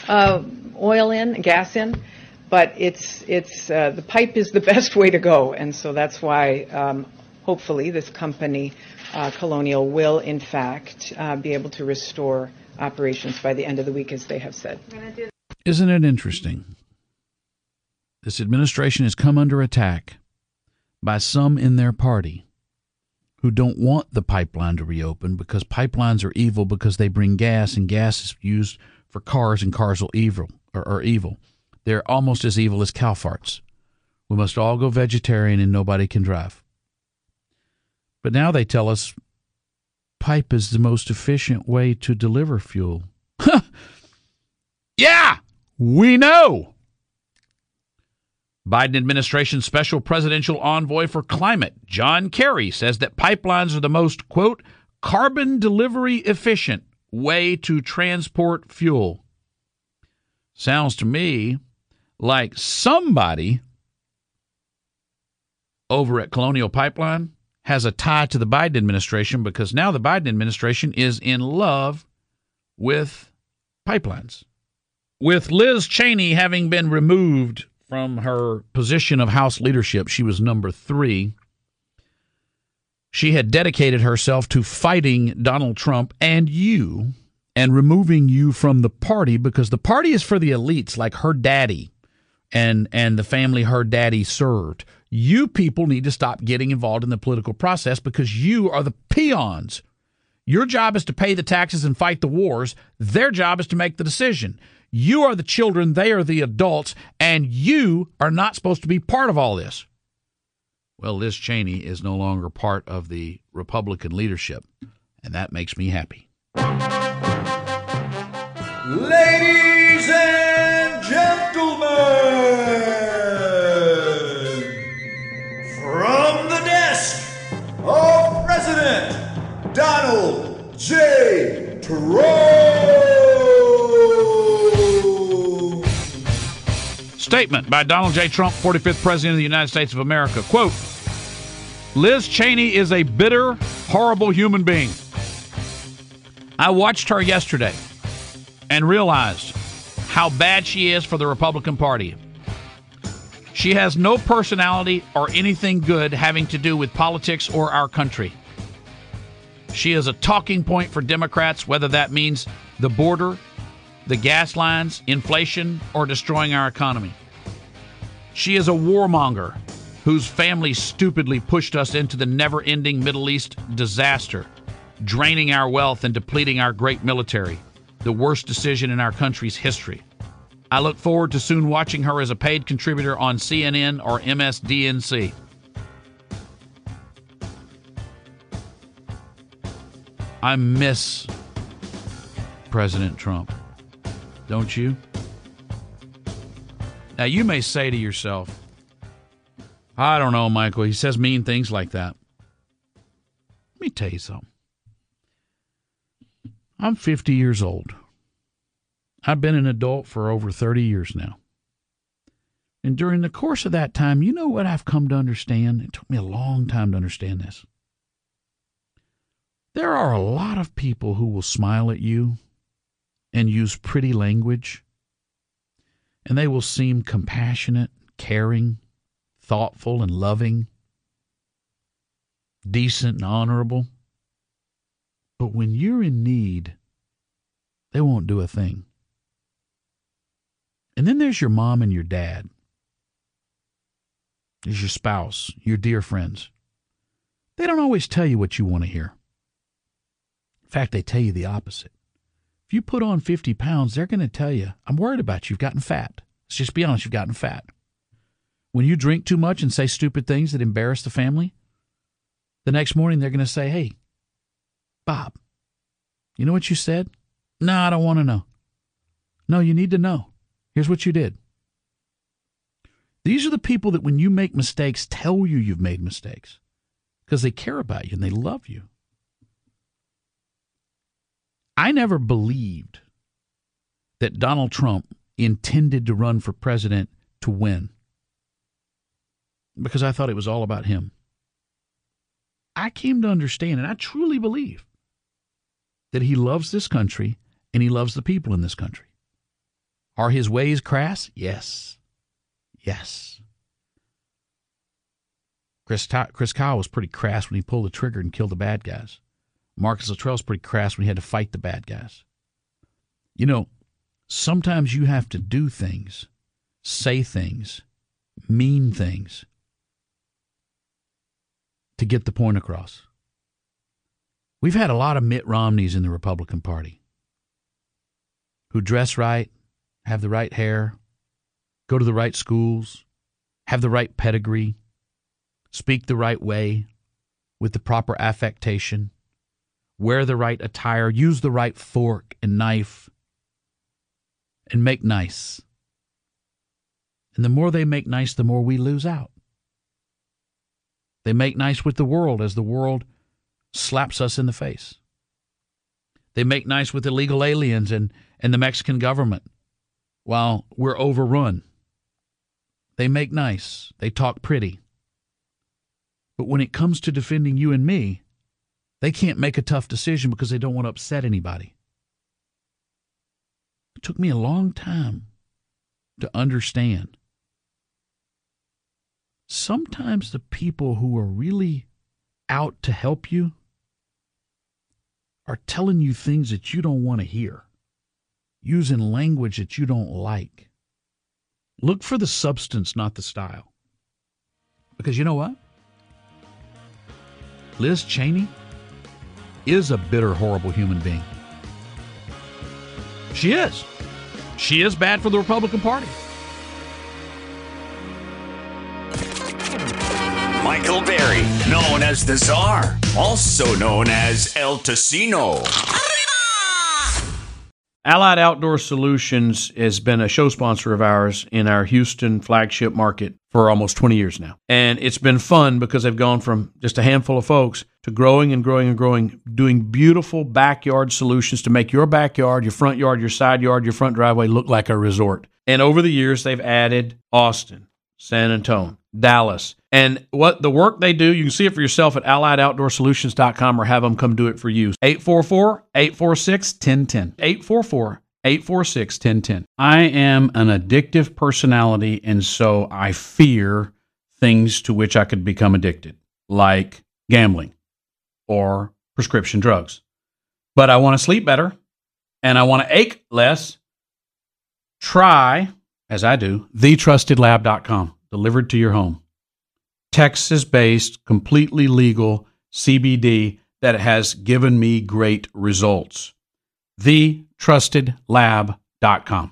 uh, oil in, gas in, but it's it's uh, the pipe is the best way to go, and so that's why um, hopefully this company, uh, Colonial, will in fact uh, be able to restore operations by the end of the week, as they have said. Isn't it interesting? This administration has come under attack by some in their party who don't want the pipeline to reopen because pipelines are evil because they bring gas, and gas is used for cars, and cars are evil. Or, are evil. They're almost as evil as cow farts. We must all go vegetarian and nobody can drive. But now they tell us pipe is the most efficient way to deliver fuel. Yeah, we know. Biden administration special presidential envoy for climate, John Kerry, says that pipelines are the most, quote, carbon delivery efficient way to transport fuel. Sounds to me like somebody over at Colonial Pipeline has a tie to the Biden administration, because now the Biden administration is in love with pipelines. With Liz Cheney having been removed from her position of House leadership, she was number three. She had dedicated herself to fighting Donald Trump and you and removing you from the party, because the party is for the elites like her daddy and, and the family her daddy served. You people need to stop getting involved in the political process because you are the peons. Your job is to pay the taxes and fight the wars. Their job is to make the decision. You are the children, they are the adults, and you are not supposed to be part of all this. Well, Liz Cheney is no longer part of the Republican leadership, and that makes me happy. Ladies and gentlemen, from the desk of President Donald J. Trump. Statement by Donald J. Trump, forty-fifth President of the United States of America. Quote, Liz Cheney is a bitter, horrible human being. I watched her yesterday and realized how bad she is for the Republican Party. She has no personality or anything good having to do with politics or our country. She is a talking point for Democrats, whether that means the border, the gas lines, inflation, or destroying our economy. She is a warmonger whose family stupidly pushed us into the never-ending Middle East disaster, draining our wealth and depleting our great military, the worst decision in our country's history. I look forward to soon watching her as a paid contributor on C N N or M S D N C. I miss President Trump. Don't you? Now, you may say to yourself, I don't know, Michael, he says mean things like that. Let me tell you something. I'm fifty years old. I've been an adult for over thirty years now. And during the course of that time, you know what I've come to understand? It took me a long time to understand this. There are a lot of people who will smile at you and use pretty language, and they will seem compassionate, caring, thoughtful, and loving, decent and honorable. But when you're in need, they won't do a thing. And then there's your mom and your dad. There's your spouse, your dear friends. They don't always tell you what you want to hear. In fact, they tell you the opposite. If you put on fifty pounds, they're going to tell you, I'm worried about you. You've gotten fat. Let's just be honest, you've gotten fat. When you drink too much and say stupid things that embarrass the family, the next morning they're going to say, hey, Bob, you know what you said? No, I don't want to know. No, you need to know. Here's what you did. These are the people that when you make mistakes, tell you you've made mistakes because they care about you and they love you. I never believed that Donald Trump intended to run for president to win because I thought it was all about him. I came to understand, and I truly believe, that he loves this country and he loves the people in this country. Are his ways crass? Yes. Yes. Chris, Chris Kyle was pretty crass when he pulled the trigger and killed the bad guys. Marcus Luttrell's pretty crass when he had to fight the bad guys. You know, sometimes you have to do things, say things, mean things to get the point across. We've had a lot of Mitt Romneys in the Republican Party who dress right, have the right hair, go to the right schools, have the right pedigree, speak the right way with the proper affectation, wear the right attire, use the right fork and knife, and make nice. And the more they make nice, the more we lose out. They make nice with the world as the world slaps us in the face. They make nice with illegal aliens and, and the Mexican government while we're overrun. They make nice. They talk pretty. But when it comes to defending you and me, they can't make a tough decision because they don't want to upset anybody. It took me a long time to understand. Sometimes the people who are really out to help you are telling you things that you don't want to hear, using language that you don't like. Look for the substance, not the style. Because you know what? Liz Cheney is a bitter, horrible human being. She is. She is bad for the Republican Party. Michael Berry, known as the Czar, also known as El Ticino. Allied Outdoor Solutions has been a show sponsor of ours in our Houston flagship market for almost twenty years now. And it's been fun because they've gone from just a handful of folks to growing and growing and growing, doing beautiful backyard solutions to make your backyard, your front yard, your side yard, your front driveway look like a resort. And over the years, they've added Austin, San Antonio, Dallas. And what the work they do, you can see it for yourself at allied outdoor solutions dot com or have them come do it for you. eight four four, eight four six, one zero one zero. eight four four, eight four six, one zero one zero. I am an addictive personality, and so I fear things to which I could become addicted, like gambling or prescription drugs. But I want to sleep better, and I want to ache less. Try, as I do, the trusted lab dot com, delivered to your home. Texas-based, completely legal C B D that has given me great results. the trusted lab dot com.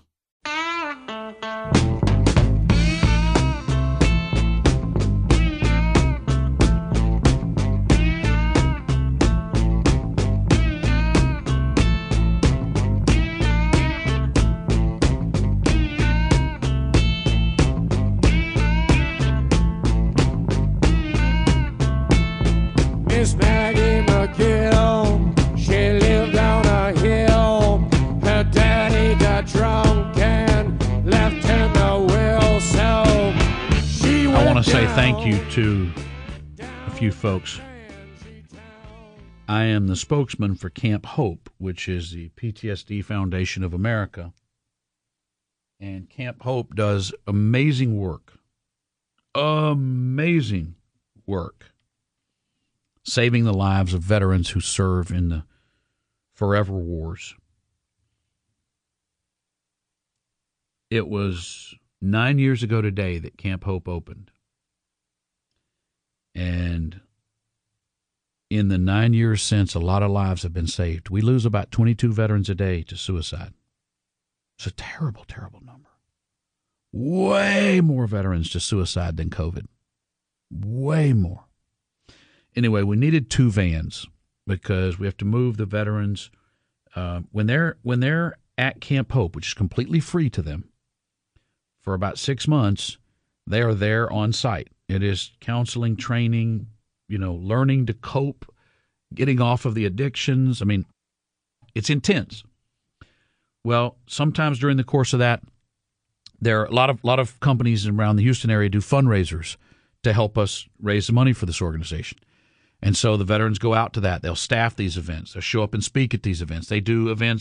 Miss Maggie McGill, she lived on a hill. Her daddy got drunk and left him a will, so she I want went to say down. thank you to a few folks. I am the spokesman for Camp Hope, which is the P T S D Foundation of America. And Camp Hope does amazing work. Amazing work. Saving the lives of veterans who serve in the forever wars. It was nine years ago today that Camp Hope opened. And in the nine years since, a lot of lives have been saved. We lose about twenty-two veterans a day to suicide. It's a terrible, terrible number. Way more veterans to suicide than COVID. Way more. Anyway, we needed two vans because we have to move the veterans uh, when they're when they're at Camp Hope, which is completely free to them. For about six months, they are there on site. It is counseling, training, you know, learning to cope, getting off of the addictions. I mean, it's intense. Well, sometimes during the course of that, there are a lot of lot of companies around the Houston area do fundraisers to help us raise the money for this organization. And so the veterans go out to that. They'll staff these events. They'll show up and speak at these events. They do events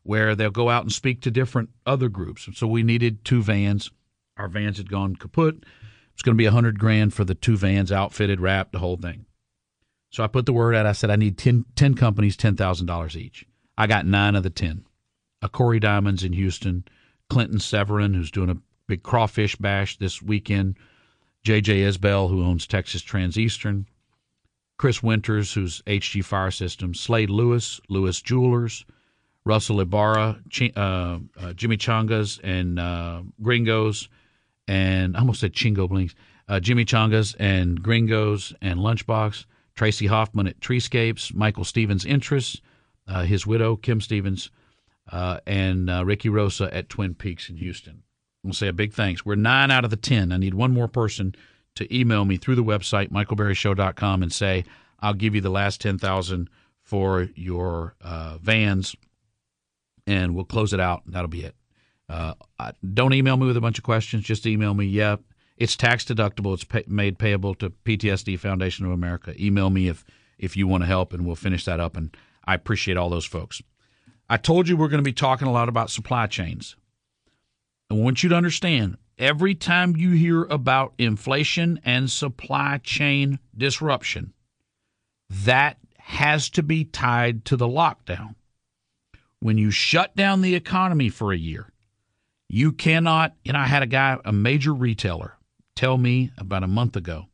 where they'll go out and speak to different other groups. So we needed two vans. Our vans had gone kaput. It's going to be a hundred grand for the two vans, outfitted, wrapped, the whole thing. So I put the word out. I said, I need ten, ten companies, ten thousand dollars each. I got nine of the ten. A Corey Diamonds in Houston, Clinton Severin, who's doing a big crawfish bash this weekend, J J Isbell, who owns Texas Transeastern, Chris Winters, who's H G Fire Systems, Slade Lewis, Lewis Jewelers, Russell Ibarra, Ch- uh, uh, Jimmy Changas, and uh, Gringos, and I almost said Chingo Blinks, uh, Jimmy Changas and Gringos and Lunchbox, Tracy Hoffman at Treescapes, Michael Stevens Interests, uh, his widow, Kim Stevens, uh, and uh, Ricky Rosa at Twin Peaks in Houston. We'll say a big thanks. We're nine out of the ten. I need one more person to email me through the website, michael berry show dot com, and say, I'll give you the last ten thousand dollars for your uh, vans, and we'll close it out. That'll be it. Uh, don't email me with a bunch of questions. Just email me, yeah, it's tax deductible. It's pay, made payable to P T S D Foundation of America. Email me if, if you want to help, and we'll finish that up, and I appreciate all those folks. I told you we're going to be talking a lot about supply chains. I want you to understand, every time you hear about inflation and supply chain disruption, that has to be tied to the lockdown. When you shut down the economy for a year, you cannot, and I had a guy, a major retailer, tell me about a month ago,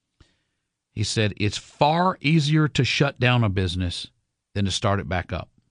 he said, it's far easier to shut down a business than to start it back up.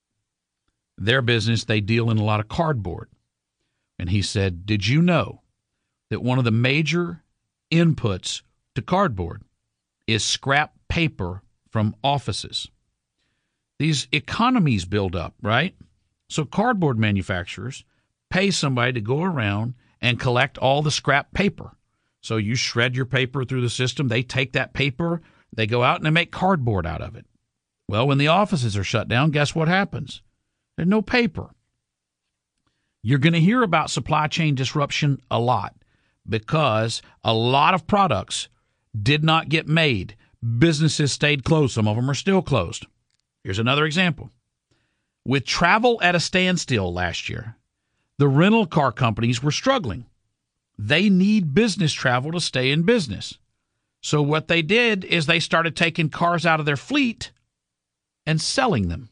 Their business, they deal in a lot of cardboard. And he said, did you know that one of the major inputs to cardboard is scrap paper from offices? These economies build up, right? So cardboard manufacturers pay somebody to go around and collect all the scrap paper. So you shred your paper through the system. They take that paper, they go out and they make cardboard out of it. Well, when the offices are shut down, guess what happens? There's no paper. You're going to hear about supply chain disruption a lot because a lot of products did not get made. Businesses stayed closed. Some of them are still closed. Here's another example. With travel at a standstill last year, the rental car companies were struggling. They need business travel to stay in business. So what they did is they started taking cars out of their fleet and selling them.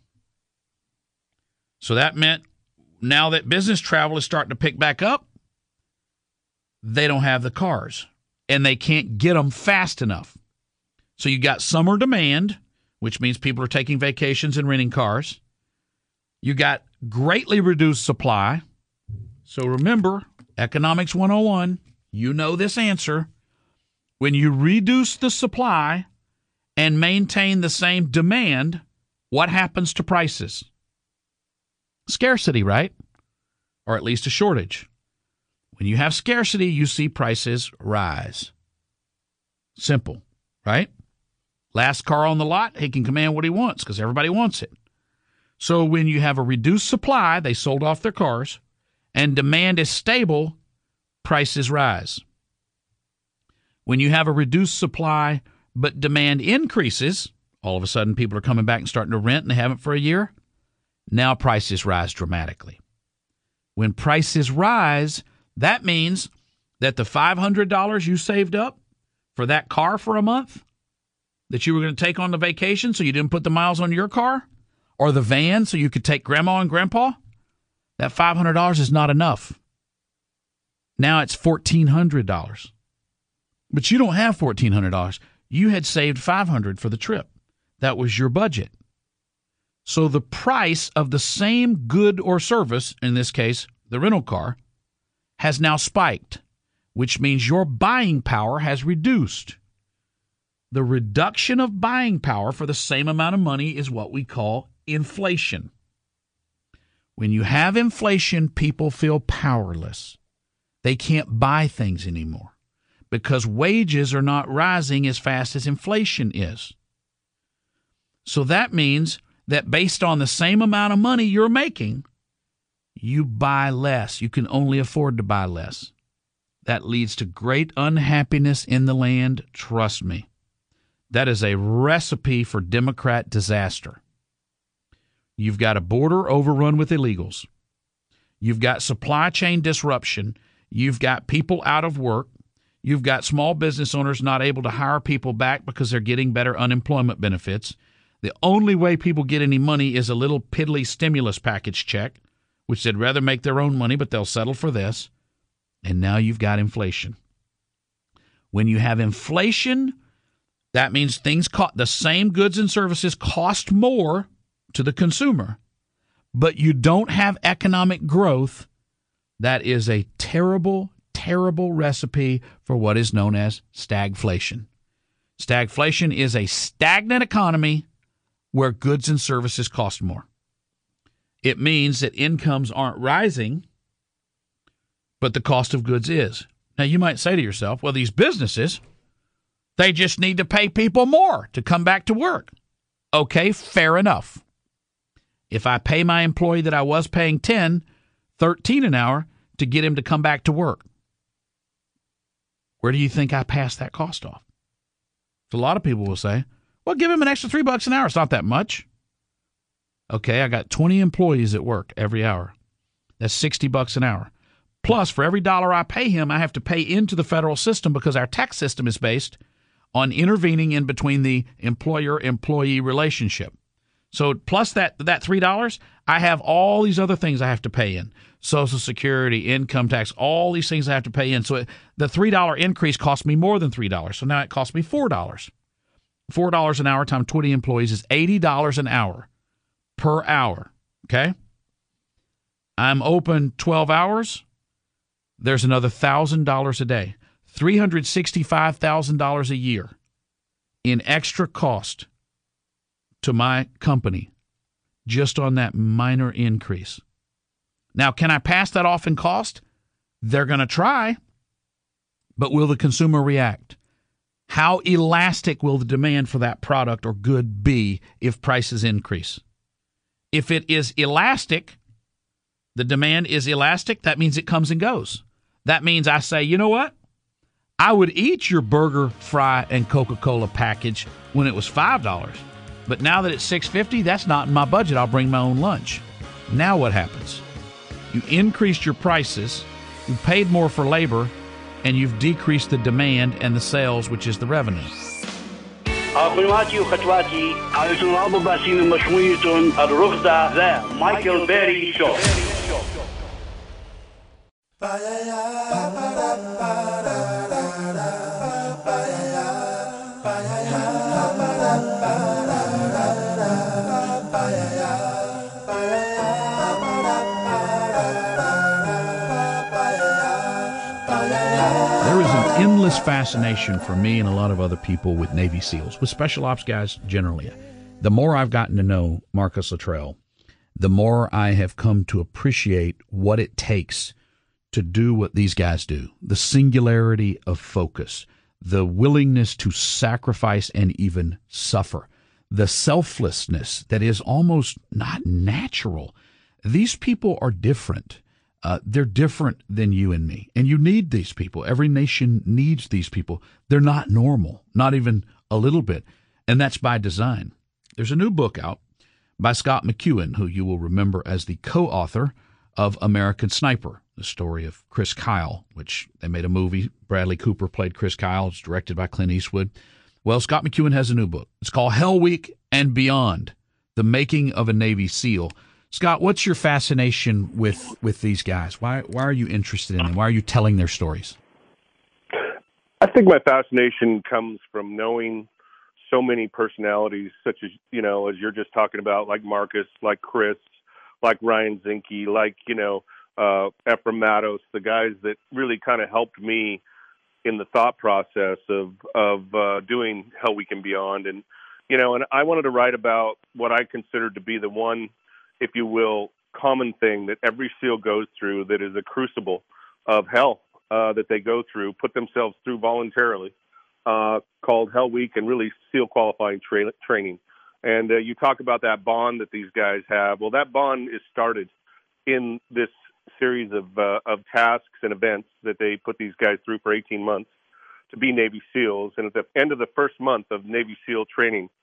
So that meant now that business travel is starting to pick back up, they don't have the cars, and they can't get them fast enough. So you got summer demand, which means people are taking vacations and renting cars. You got greatly reduced supply. So remember, Economics one oh one, you know this answer. When you reduce the supply and maintain the same demand, what happens to prices? Scarcity, right? Or at least a shortage. When you have scarcity, you see prices rise. Simple, right? Last car on the lot, he can command what he wants because everybody wants it. So when you have a reduced supply, they sold off their cars, and demand is stable, prices rise. When you have a reduced supply but demand increases, all of a sudden people are coming back and starting to rent and they haven't for a year, now prices rise dramatically. When prices rise, that means that the five hundred dollars you saved up for that car for a month that you were going to take on the vacation so you didn't put the miles on your car, or the van so you could take grandma and grandpa, that five hundred dollars is not enough. Now it's fourteen hundred dollars. But you don't have fourteen hundred dollars. You had saved five hundred dollars for the trip. That was your budget. So the price of the same good or service, in this case, the rental car, has now spiked, which means your buying power has reduced. The reduction of buying power for the same amount of money is what we call inflation. When you have inflation, people feel powerless. They can't buy things anymore because wages are not rising as fast as inflation is. So that means that based on the same amount of money you're making, you buy less. You can only afford to buy less. That leads to great unhappiness in the land. Trust me. That is a recipe for Democrat disaster. You've got a border overrun with illegals. You've got supply chain disruption. You've got people out of work. You've got small business owners not able to hire people back because they're getting better unemployment benefits. The only way people get any money is a little piddly stimulus package check, which they'd rather make their own money, but they'll settle for this. And now you've got inflation. When you have inflation, that means things cost, the same goods and services cost more to the consumer, but you don't have economic growth. That is a terrible, terrible recipe for what is known as stagflation. Stagflation is a stagnant economy where goods and services cost more. It means that incomes aren't rising, but the cost of goods is. Now, you might say to yourself, well, these businesses, they just need to pay people more to come back to work. Okay, fair enough. If I pay my employee that I was paying ten, thirteen an hour to get him to come back to work, where do you think I pass that cost off? So a lot of people will say, well, give him an extra three bucks an hour. It's not that much. Okay, I got twenty employees at work every hour. That's sixty bucks an hour. Plus, for every dollar I pay him, I have to pay into the federal system because our tax system is based on intervening in between the employer-employee relationship. So plus that that three dollars, I have all these other things I have to pay in. Social Security, income tax, all these things I have to pay in. So it, the three dollars increase cost me more than three dollars. So now it costs me four dollars. four dollars an hour times twenty employees is eighty dollars an hour per hour, okay? I'm open twelve hours. There's another one thousand dollars a day, three hundred sixty-five thousand dollars a year in extra cost to my company just on that minor increase. Now, can I pass that off in cost? They're going to try, but will the consumer react? How elastic will the demand for that product or good be if prices increase? If it is elastic, the demand is elastic, that means it comes and goes. That means I say, you know what? I would eat your burger, fry, and Coca-Cola package when it was five dollars. But now that it's six dollars and fifty cents, that's not in my budget. I'll bring my own lunch. Now what happens? You increased your prices, you paid more for labor, and you've decreased the demand and the sales, which is the revenue. أخواتي وخطواتي عايزون أبو باسين مشويتون الرخصة ذا مايكل بيري شو. There is an endless fascination for me and a lot of other people with Navy SEALs, with special ops guys generally. The more I've gotten to know Marcus Luttrell, the more I have come to appreciate what it takes to do what these guys do. The singularity of focus, the willingness to sacrifice and even suffer, the selflessness that is almost not natural. These people are different. Uh, they're different than you and me, and you need these people. Every nation needs these people. They're not normal, not even a little bit, and that's by design. There's a new book out by Scott McEwen, who you will remember as the co-author of American Sniper, the story of Chris Kyle, which they made a movie. Bradley Cooper played Chris Kyle. It's directed by Clint Eastwood. Well, Scott McEwen has a new book. It's called Hell Week and Beyond, The Making of a Navy SEAL. Scott, what's your fascination with, with these guys? Why why are you interested in them? Why are you telling their stories? I think my fascination comes from knowing so many personalities, such as, you know, as you're just talking about, like Marcus, like Chris, like Ryan Zinke, like, you know, uh, Ephraim Matos, the guys that really kind of helped me in the thought process of, of uh, doing Hell Week and Beyond. And, you know, and I wanted to write about what I considered to be the one, if you will, common thing that every SEAL goes through, that is a crucible of hell uh, that they go through, put themselves through voluntarily, uh, called Hell Week and really SEAL qualifying tra- training. And uh, you talk about that bond that these guys have. Well, that bond is started in this series of uh, of tasks and events that they put these guys through for eighteen months to be Navy SEALs. And at the end of the first month of Navy SEAL training,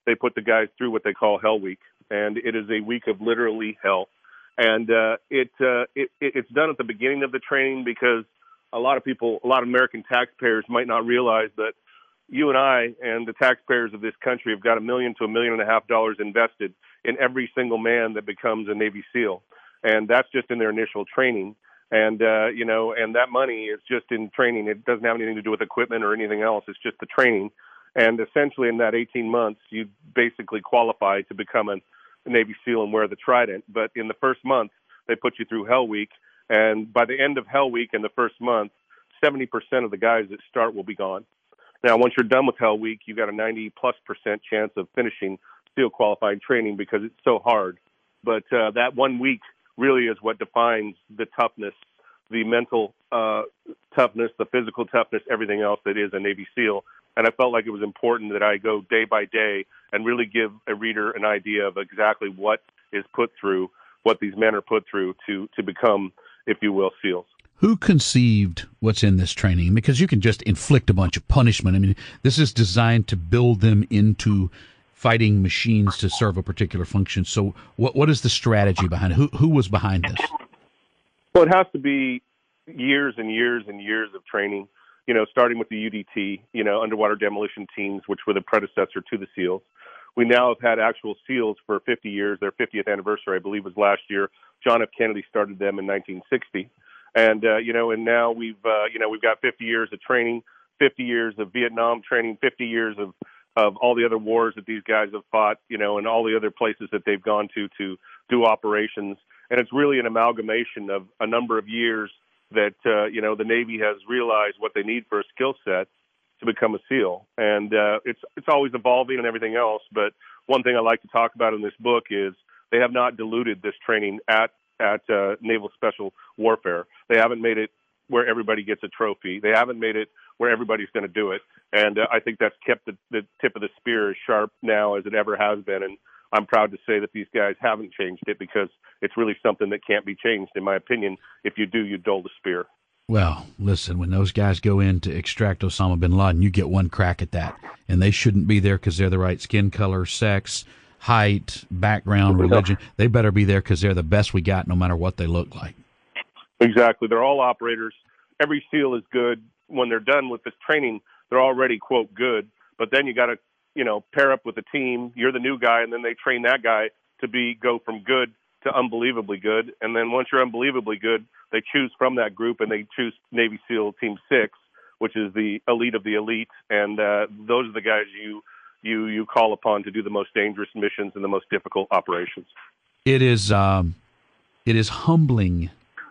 they put the guys through what they call Hell Week, and it is a week of literally hell. And uh, it, uh, it it's done at the beginning of the training because a lot of people, a lot of American taxpayers might not realize that you and I and the taxpayers of this country have got a million to a million and a half dollars invested in every single man that becomes a Navy SEAL. And that's just in their initial training. And, uh, you know, and that money is just in training. It doesn't have anything to do with equipment or anything else. It's just the training. And essentially in that eighteen months, you basically qualify to become a Navy SEAL and wear the trident. But in the first month, they put you through Hell Week. And by the end of Hell Week in the first month, seventy percent of the guys that start will be gone. Now, once you're done with Hell Week, you got a ninety plus percent chance of finishing SEAL qualified training because it's so hard. But uh, that one week really is what defines the toughness, the mental uh, toughness, the physical toughness, everything else that is a Navy SEAL. And I felt like it was important that I go day by day and really give a reader an idea of exactly what is put through, what these men are put through to, to become, if you will, SEALs. Who conceived what's in this training? Because you can just inflict a bunch of punishment. I mean, this is designed to build them into fighting machines to serve a particular function. So what what is the strategy behind it? Who, who was behind this? Well, it has to be years and years and years of training, you know, starting with the U D T, you know, underwater demolition teams, which were the predecessor to the SEALs. We now have had actual SEALs for fifty years. Their fiftieth anniversary, I believe, was last year. John F. Kennedy started them in nineteen sixty. And, uh, you know, and now we've, uh, you know, we've got fifty years of training, fifty years of Vietnam training, fifty years of, of all the other wars that these guys have fought, you know, and all the other places that they've gone to to do operations. And it's really an amalgamation of a number of years that, uh, you know, the Navy has realized what they need for a skill set to become a SEAL. And uh, it's it's always evolving and everything else. But one thing I like to talk about in this book is they have not diluted this training at at uh, Naval Special Warfare. They haven't made it where everybody gets a trophy. They haven't made it where everybody's going to do it. And uh, I think that's kept the, the tip of the spear as sharp now as it ever has been. And I'm proud to say that these guys haven't changed it because it's really something that can't be changed, in my opinion. If you do, you dull the spear. Well, listen, when those guys go in to extract Osama bin Laden, you get one crack at that. And they shouldn't be there because they're the right skin color, sex, height, background, religion. They better be there because they're the best we got no matter what they look like. Exactly. They're all operators. Every SEAL is good. When they're done with this training, they're already, quote, good. But then you got to, you know, pair up with a team. You're the new guy, and then they train that guy to be go from good to unbelievably good. And then once you're unbelievably good, they choose from that group, and they choose Navy SEAL Team six, which is the elite of the elite. And uh, those are the guys you you you call upon to do the most dangerous missions and the most difficult operations. It is um, it is humbling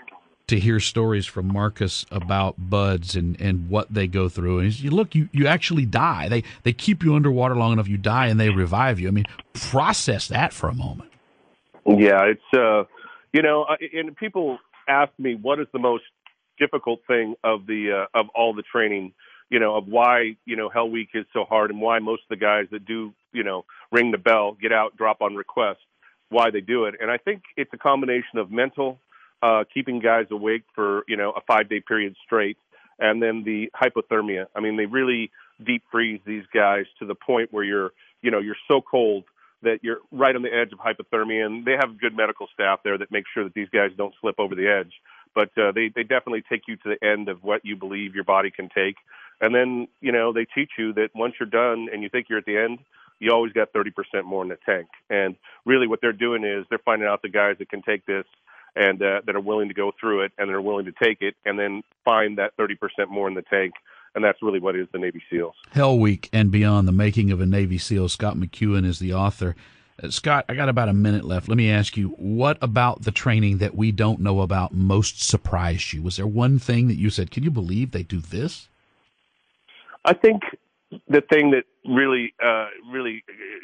to hear stories from Marcus about buds and, and what they go through. And you look, you, you actually die. They they keep you underwater long enough, you die, and they revive you. I mean, process that for a moment. Yeah, it's uh, you know, and people ask me what is the most difficult thing of the uh, of all the training. You know, of why, you know, Hell Week is so hard and why most of the guys that do, you know, ring the bell, get out, drop on request, why they do it. And I think it's a combination of mental, uh, keeping guys awake for, you know, a five-day period straight, and then the hypothermia. I mean, they really deep freeze these guys to the point where you're, you know, you're so cold that you're right on the edge of hypothermia. And they have good medical staff there that make sure that these guys don't slip over the edge. But uh, they, they definitely take you to the end of what you believe your body can take. And then, you know, they teach you that once you're done and you think you're at the end, you always got thirty percent more in the tank. And really what they're doing is they're finding out the guys that can take this and uh, that are willing to go through it and that are willing to take it and then find that thirty percent more in the tank. And that's really what is the Navy SEALs. Hell Week and Beyond, the Making of a Navy SEAL. Scott McEwen is the author. Uh, Scott, I got about a minute left. Let me ask you, what about the training that we don't know about most surprised you? Was there one thing that you said, can you believe they do this? I think the thing that really, uh, really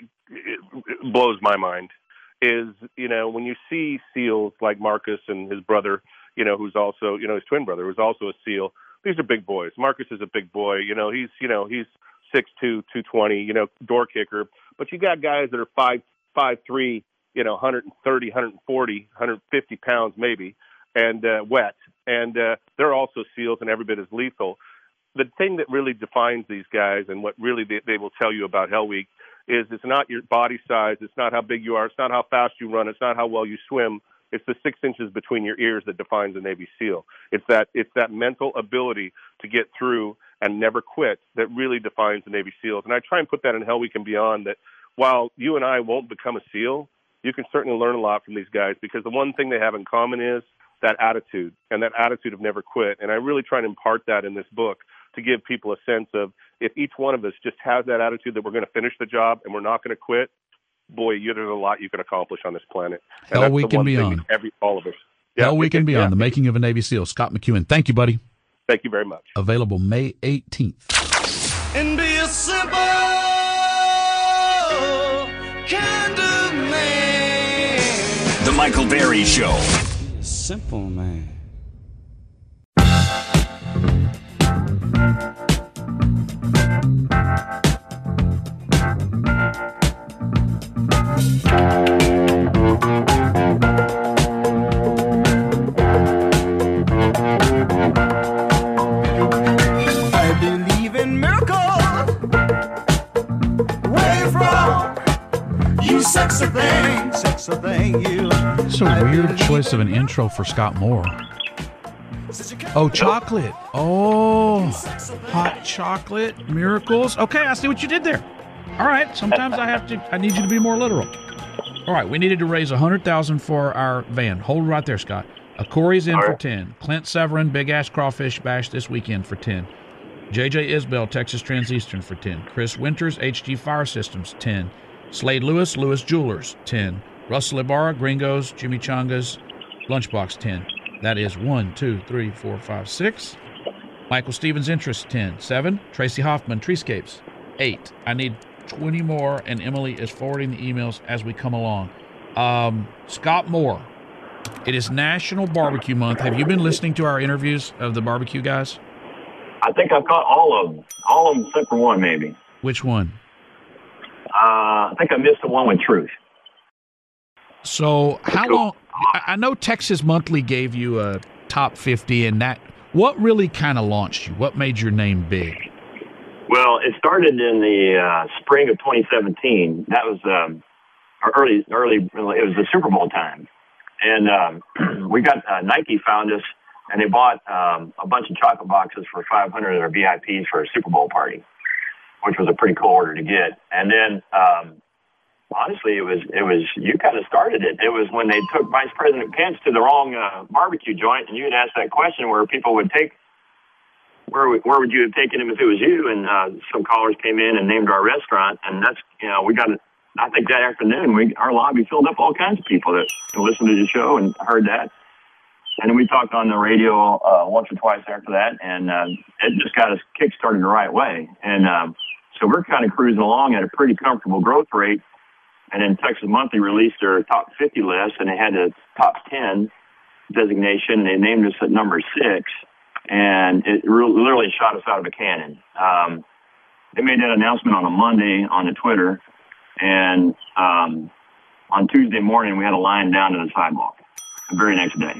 blows my mind is, you know, when you see SEALs like Marcus and his brother, you know, who's also, you know, his twin brother, who's also a SEAL. These are big boys. Marcus is a big boy. You know, he's, you know, he's six two, two twenty, you know, door kicker. But you got guys that are five five three, you know, one thirty, one forty, one fifty pounds maybe, and uh, wet. And uh, they're also SEALs and every bit as lethal. The thing that really defines these guys and what really they, they will tell you about Hell Week is it's not your body size, it's not how big you are, it's not how fast you run, it's not how well you swim. It's the six inches between your ears that defines a Navy SEAL. It's that it's that mental ability to get through and never quit that really defines the Navy SEALs. And I try and put that in Hell Week and Beyond, that while you and I won't become a SEAL, you can certainly learn a lot from these guys, because the one thing they have in common is that attitude, and that attitude of never quit. And I really try and impart that in this book to give people a sense of, if each one of us just has that attitude that we're going to finish the job and we're not going to quit, boy, you, there's a lot you can accomplish on this planet. And Hell that's Week the and one thing Beyond. Every, all of us. Yeah, Hell Week and yeah. Beyond, the making of a Navy SEAL. Scott McEwen. Thank you, buddy. Thank you very much. Available May eighteenth. And be a simple kind of man. The Michael Berry Show. Simple man. I believe in miracles. Where you from? You sexy thing, sexy thing, you. It's a weird choice of an intro for Scott Moore. Oh, chocolate. Oh, hot chocolate, miracles. Okay, I see what you did there. All right, sometimes I have to, I need you to be more literal. All right, we needed to raise one hundred thousand dollars for our van. Hold right there, Scott. Uh, Corey's in for ten. Clint Severin, Big Ass Crawfish Bash this weekend for ten. J J Isbell, Texas Transeastern for ten. Chris Winters, H G Fire Systems, ten. Slade Lewis, Lewis Jewelers, ten. Russell Ibarra, Gringos, Jimmy Changas, Lunchbox, ten. That is one, two, three, four, five, six. Michael Stevens, Interest, ten. seven. Tracy Hoffman, Treescapes, eight. I need twenty more, and Emily is forwarding the emails as we come along. Um, Scott Moore. It is National Barbecue Month. Have you been listening to our interviews of the barbecue guys? I think I've caught all of them. All of them except for one, maybe. Which one? Uh, I think I missed the one with Truth. So how long? I I know Texas Monthly gave you a top fifty, and that. What really kind of launched you? What made your name big? Well, it started in the uh, spring of twenty seventeen. That was um, our early, early. It was the Super Bowl time, and um, we got uh, Nike found us, and they bought um, a bunch of chocolate boxes for five hundred of their V I Ps for a Super Bowl party, which was a pretty cool order to get. And then, um, honestly, it was it was you kind of started it. It was when they took Vice President Pence to the wrong uh, barbecue joint, and you had asked that question where people would take. Where where would you have taken him if it was you? And uh, some callers came in and named our restaurant, and that's you know we got I think that afternoon we our lobby filled up all kinds of people that, that listened to the show and heard that, and then we talked on the radio uh, once or twice after that, and uh, it just got us kick-started the right way, and um, so we're kind of cruising along at a pretty comfortable growth rate, and then Texas Monthly released their top fifty list, and they had a top ten designation. They named us at number six. And it literally shot us out of a cannon. Um, they made that announcement on a Monday on the Twitter, and um, on Tuesday morning we had a line down to the sidewalk the very next day,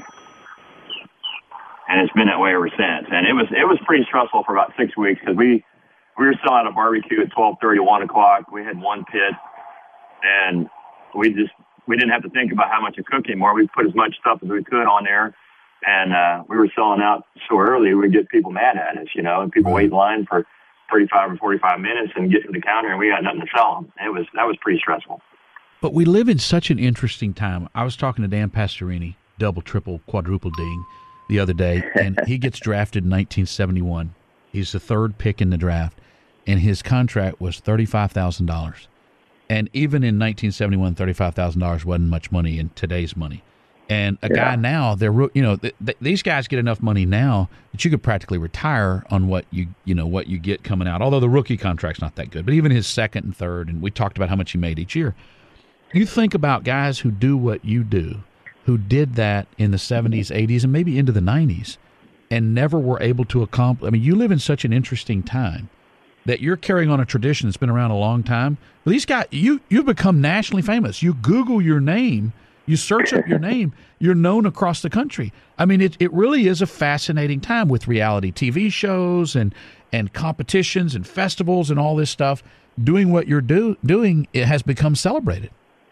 and it's been that way ever since. And it was it was pretty stressful for about six weeks because we we were still out of barbecue at twelve thirty, one o'clock. We had one pit, and we just we didn't have to think about how much to cook anymore. We put as much stuff as we could on there. And uh, we were selling out so early, we'd get people mad at us, you know, and people wait in line for thirty-five or forty-five minutes and get to the counter, and we had nothing to sell them. It was that was pretty stressful. But we live in such an interesting time. I was talking to Dan Pastorini, double, triple, quadruple ding, the other day, and he gets drafted in nineteen seventy-one. He's the third pick in the draft, and his contract was thirty-five thousand dollars. And even in nineteen seventy-one, thirty-five thousand dollars wasn't much money in today's money. And a yeah. guy now, they're you know th- th- these guys get enough money now that you could practically retire on what you you know what you get coming out. Although the rookie contract's not that good, but even his second and third, and we talked about how much he made each year. You think about guys who do what you do, who did that in the seventies, eighties, and maybe into the nineties, and never were able to accomplish. I mean, you live in such an interesting time that you're carrying on a tradition that's been around a long time. But these guys, you you've become nationally famous. You Google your name. You search up your name, you're known across the country. I mean, it, it really is a fascinating time with reality T V shows and, and competitions and festivals and all this stuff. Doing what you're do, doing, it has become celebrated.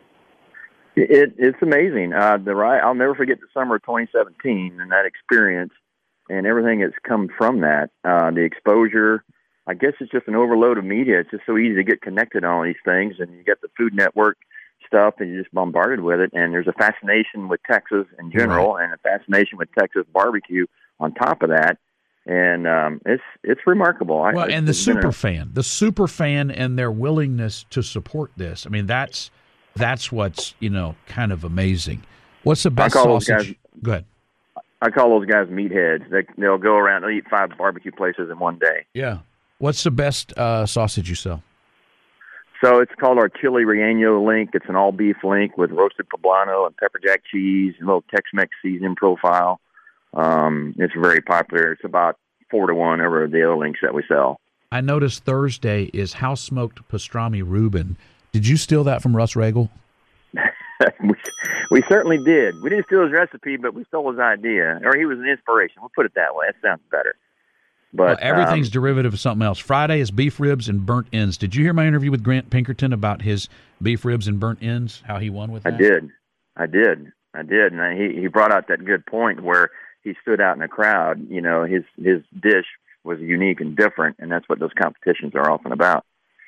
It, it's amazing. Uh, the right, I'll never forget the summer of twenty seventeen and that experience and everything that's come from that. Uh, the exposure, I guess it's just an overload of media. It's just so easy to get connected on all these things, and you get the Food Network stuff, and you're just bombarded with it. And there's a fascination with Texas in general, right, and a fascination with Texas barbecue on top of that. And um, it's it's remarkable. Well, I, and the super a, fan, the super fan, and their willingness to support this. I mean, that's that's what's you know kind of amazing. What's the best I call sausage? Those guys, Go ahead. I call those guys meatheads. They they'll go around and eat five barbecue places in one day. Yeah. What's the best uh, sausage you sell? So it's called our chili relleno link. It's an all beef link with roasted poblano and pepper jack cheese, and a little Tex-Mex seasoning profile. Um, it's very popular. It's about four to one over the other links that we sell. I noticed Thursday is house smoked pastrami Reuben. Did you steal that from Russ Regal? we, we certainly did. We didn't steal his recipe, but we stole his idea, or he was an inspiration. We'll put it that way. That sounds better. But well, everything's um, derivative of something else. Friday is beef ribs and burnt ends. Did you hear my interview with Grant Pinkerton about his beef ribs and burnt ends? How he won with that? I did, I did, I did, and I, he he brought out that good point where he stood out in a crowd. You know, his his dish was unique and different, and that's what those competitions are often about.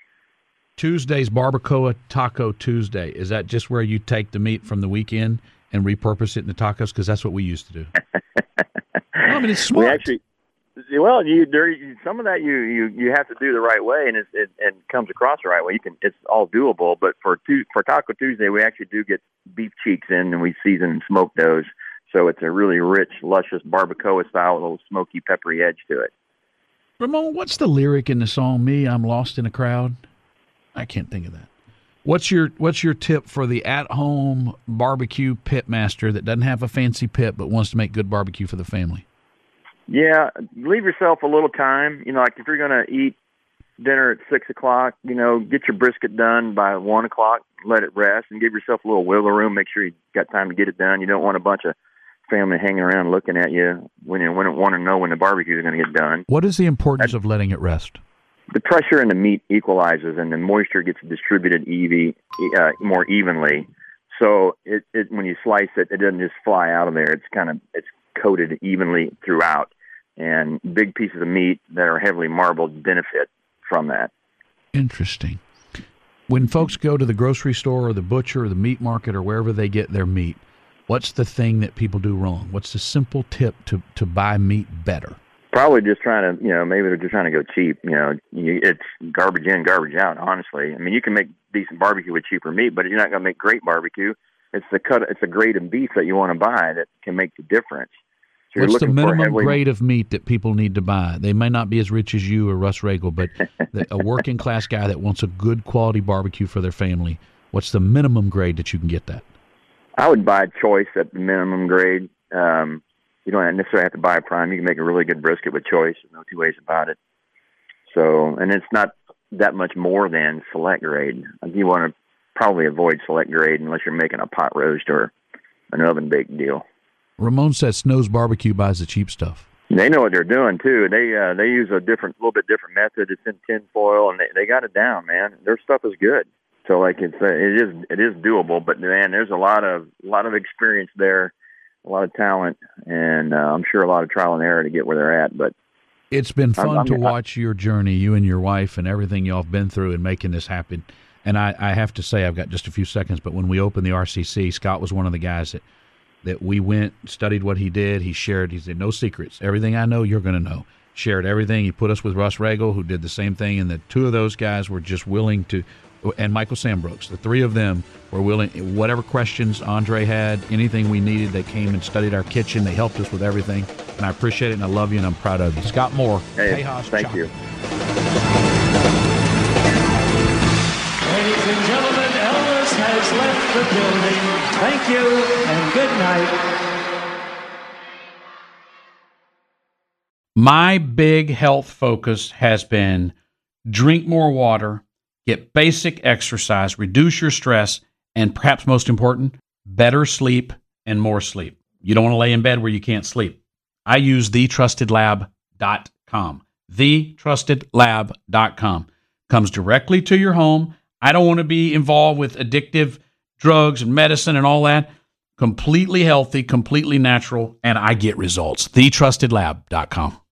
Tuesday's Barbacoa Taco Tuesday. Is that just where you take the meat from the weekend and repurpose it into tacos? Because that's what we used to do. Well, I mean, it's smart. We actually. Well, you there, some of that you, you, you have to do the right way, and it's, it and comes across the right way. You can it's all doable. But for two, for Taco Tuesday, we actually do get beef cheeks in, and we season and smoke those, so it's a really rich, luscious barbacoa style with a little smoky, peppery edge to it. Ramon, what's the lyric in the song "Me, I'm Lost in a Crowd"? I can't think of that. What's your What's your tip for the at-home barbecue pit master that doesn't have a fancy pit but wants to make good barbecue for the family? Yeah, leave yourself a little time. You know, like if you're going to eat dinner at six o'clock, you know, get your brisket done by one o'clock, let it rest, and give yourself a little wiggle room. Make sure you got time to get it done. You don't want a bunch of family hanging around looking at you when you want to know when the barbecue is going to get done. What is the importance That's, of letting it rest? The pressure in the meat equalizes, and the moisture gets distributed ev- uh, more evenly. So it, it when you slice it, it doesn't just fly out of there. It's kind of it's coated evenly throughout, and big pieces of meat that are heavily marbled benefit from that. Interesting. When folks go to the grocery store or the butcher or the meat market or wherever they get their meat, what's the thing that people do wrong? What's the simple tip to, to buy meat better? Probably just trying to, you know, maybe they're just trying to go cheap. You know, you, it's garbage in, garbage out, honestly. I mean, you can make decent barbecue with cheaper meat, but you're not going to make great barbecue. It's the cut. It's a grade of beef that you want to buy that can make the difference. So What's the minimum heavily... grade of meat that people need to buy? They may not be as rich as you or Russ Regal, but the, a working class guy that wants a good quality barbecue for their family, what's the minimum grade that you can get that? I would buy Choice at the minimum grade. Um, you don't necessarily have to buy a prime. You can make a really good brisket with Choice. There's no two ways about it. So, and it's not that much more than select grade. You want to probably avoid select grade unless you're making a pot roast or an oven baked deal. Ramon says Snow's Barbecue buys the cheap stuff. They know what they're doing too. They uh, they use a different, little bit different method. It's in tin foil, and they, they got it down, man. Their stuff is good. So like it's uh, it is it is doable, but man, there's a lot of a lot of experience there, a lot of talent, and uh, I'm sure a lot of trial and error to get where they're at. But it's been fun I'm, I'm, to watch your journey, you and your wife, and everything y'all have been through in making this happen. And I, I have to say, I've got just a few seconds, but when we opened the R C C, Scott was one of the guys that. that we went, studied what he did. He shared, he said, no secrets. Everything I know, you're going to know. Shared everything. He put us with Russ Regal, who did the same thing, and the two of those guys were just willing to, and Michael Sambrooks, the three of them were willing, whatever questions Andre had, anything we needed, they came and studied our kitchen. They helped us with everything, and I appreciate it, and I love you, and I'm proud of you. Scott Moore, hey, Tejas thank Chocolate. you. Ladies and gentlemen, Elvis has left the building. Thank you and good night. My big health focus has been drink more water, get basic exercise, reduce your stress, and perhaps most important, better sleep and more sleep. You don't want to lay in bed where you can't sleep. I use the trusted lab dot com. the trusted lab dot com. Comes directly to your home. I don't want to be involved with addictive drugs and medicine and all that. Completely healthy, completely natural, and I get results. the trusted lab dot com.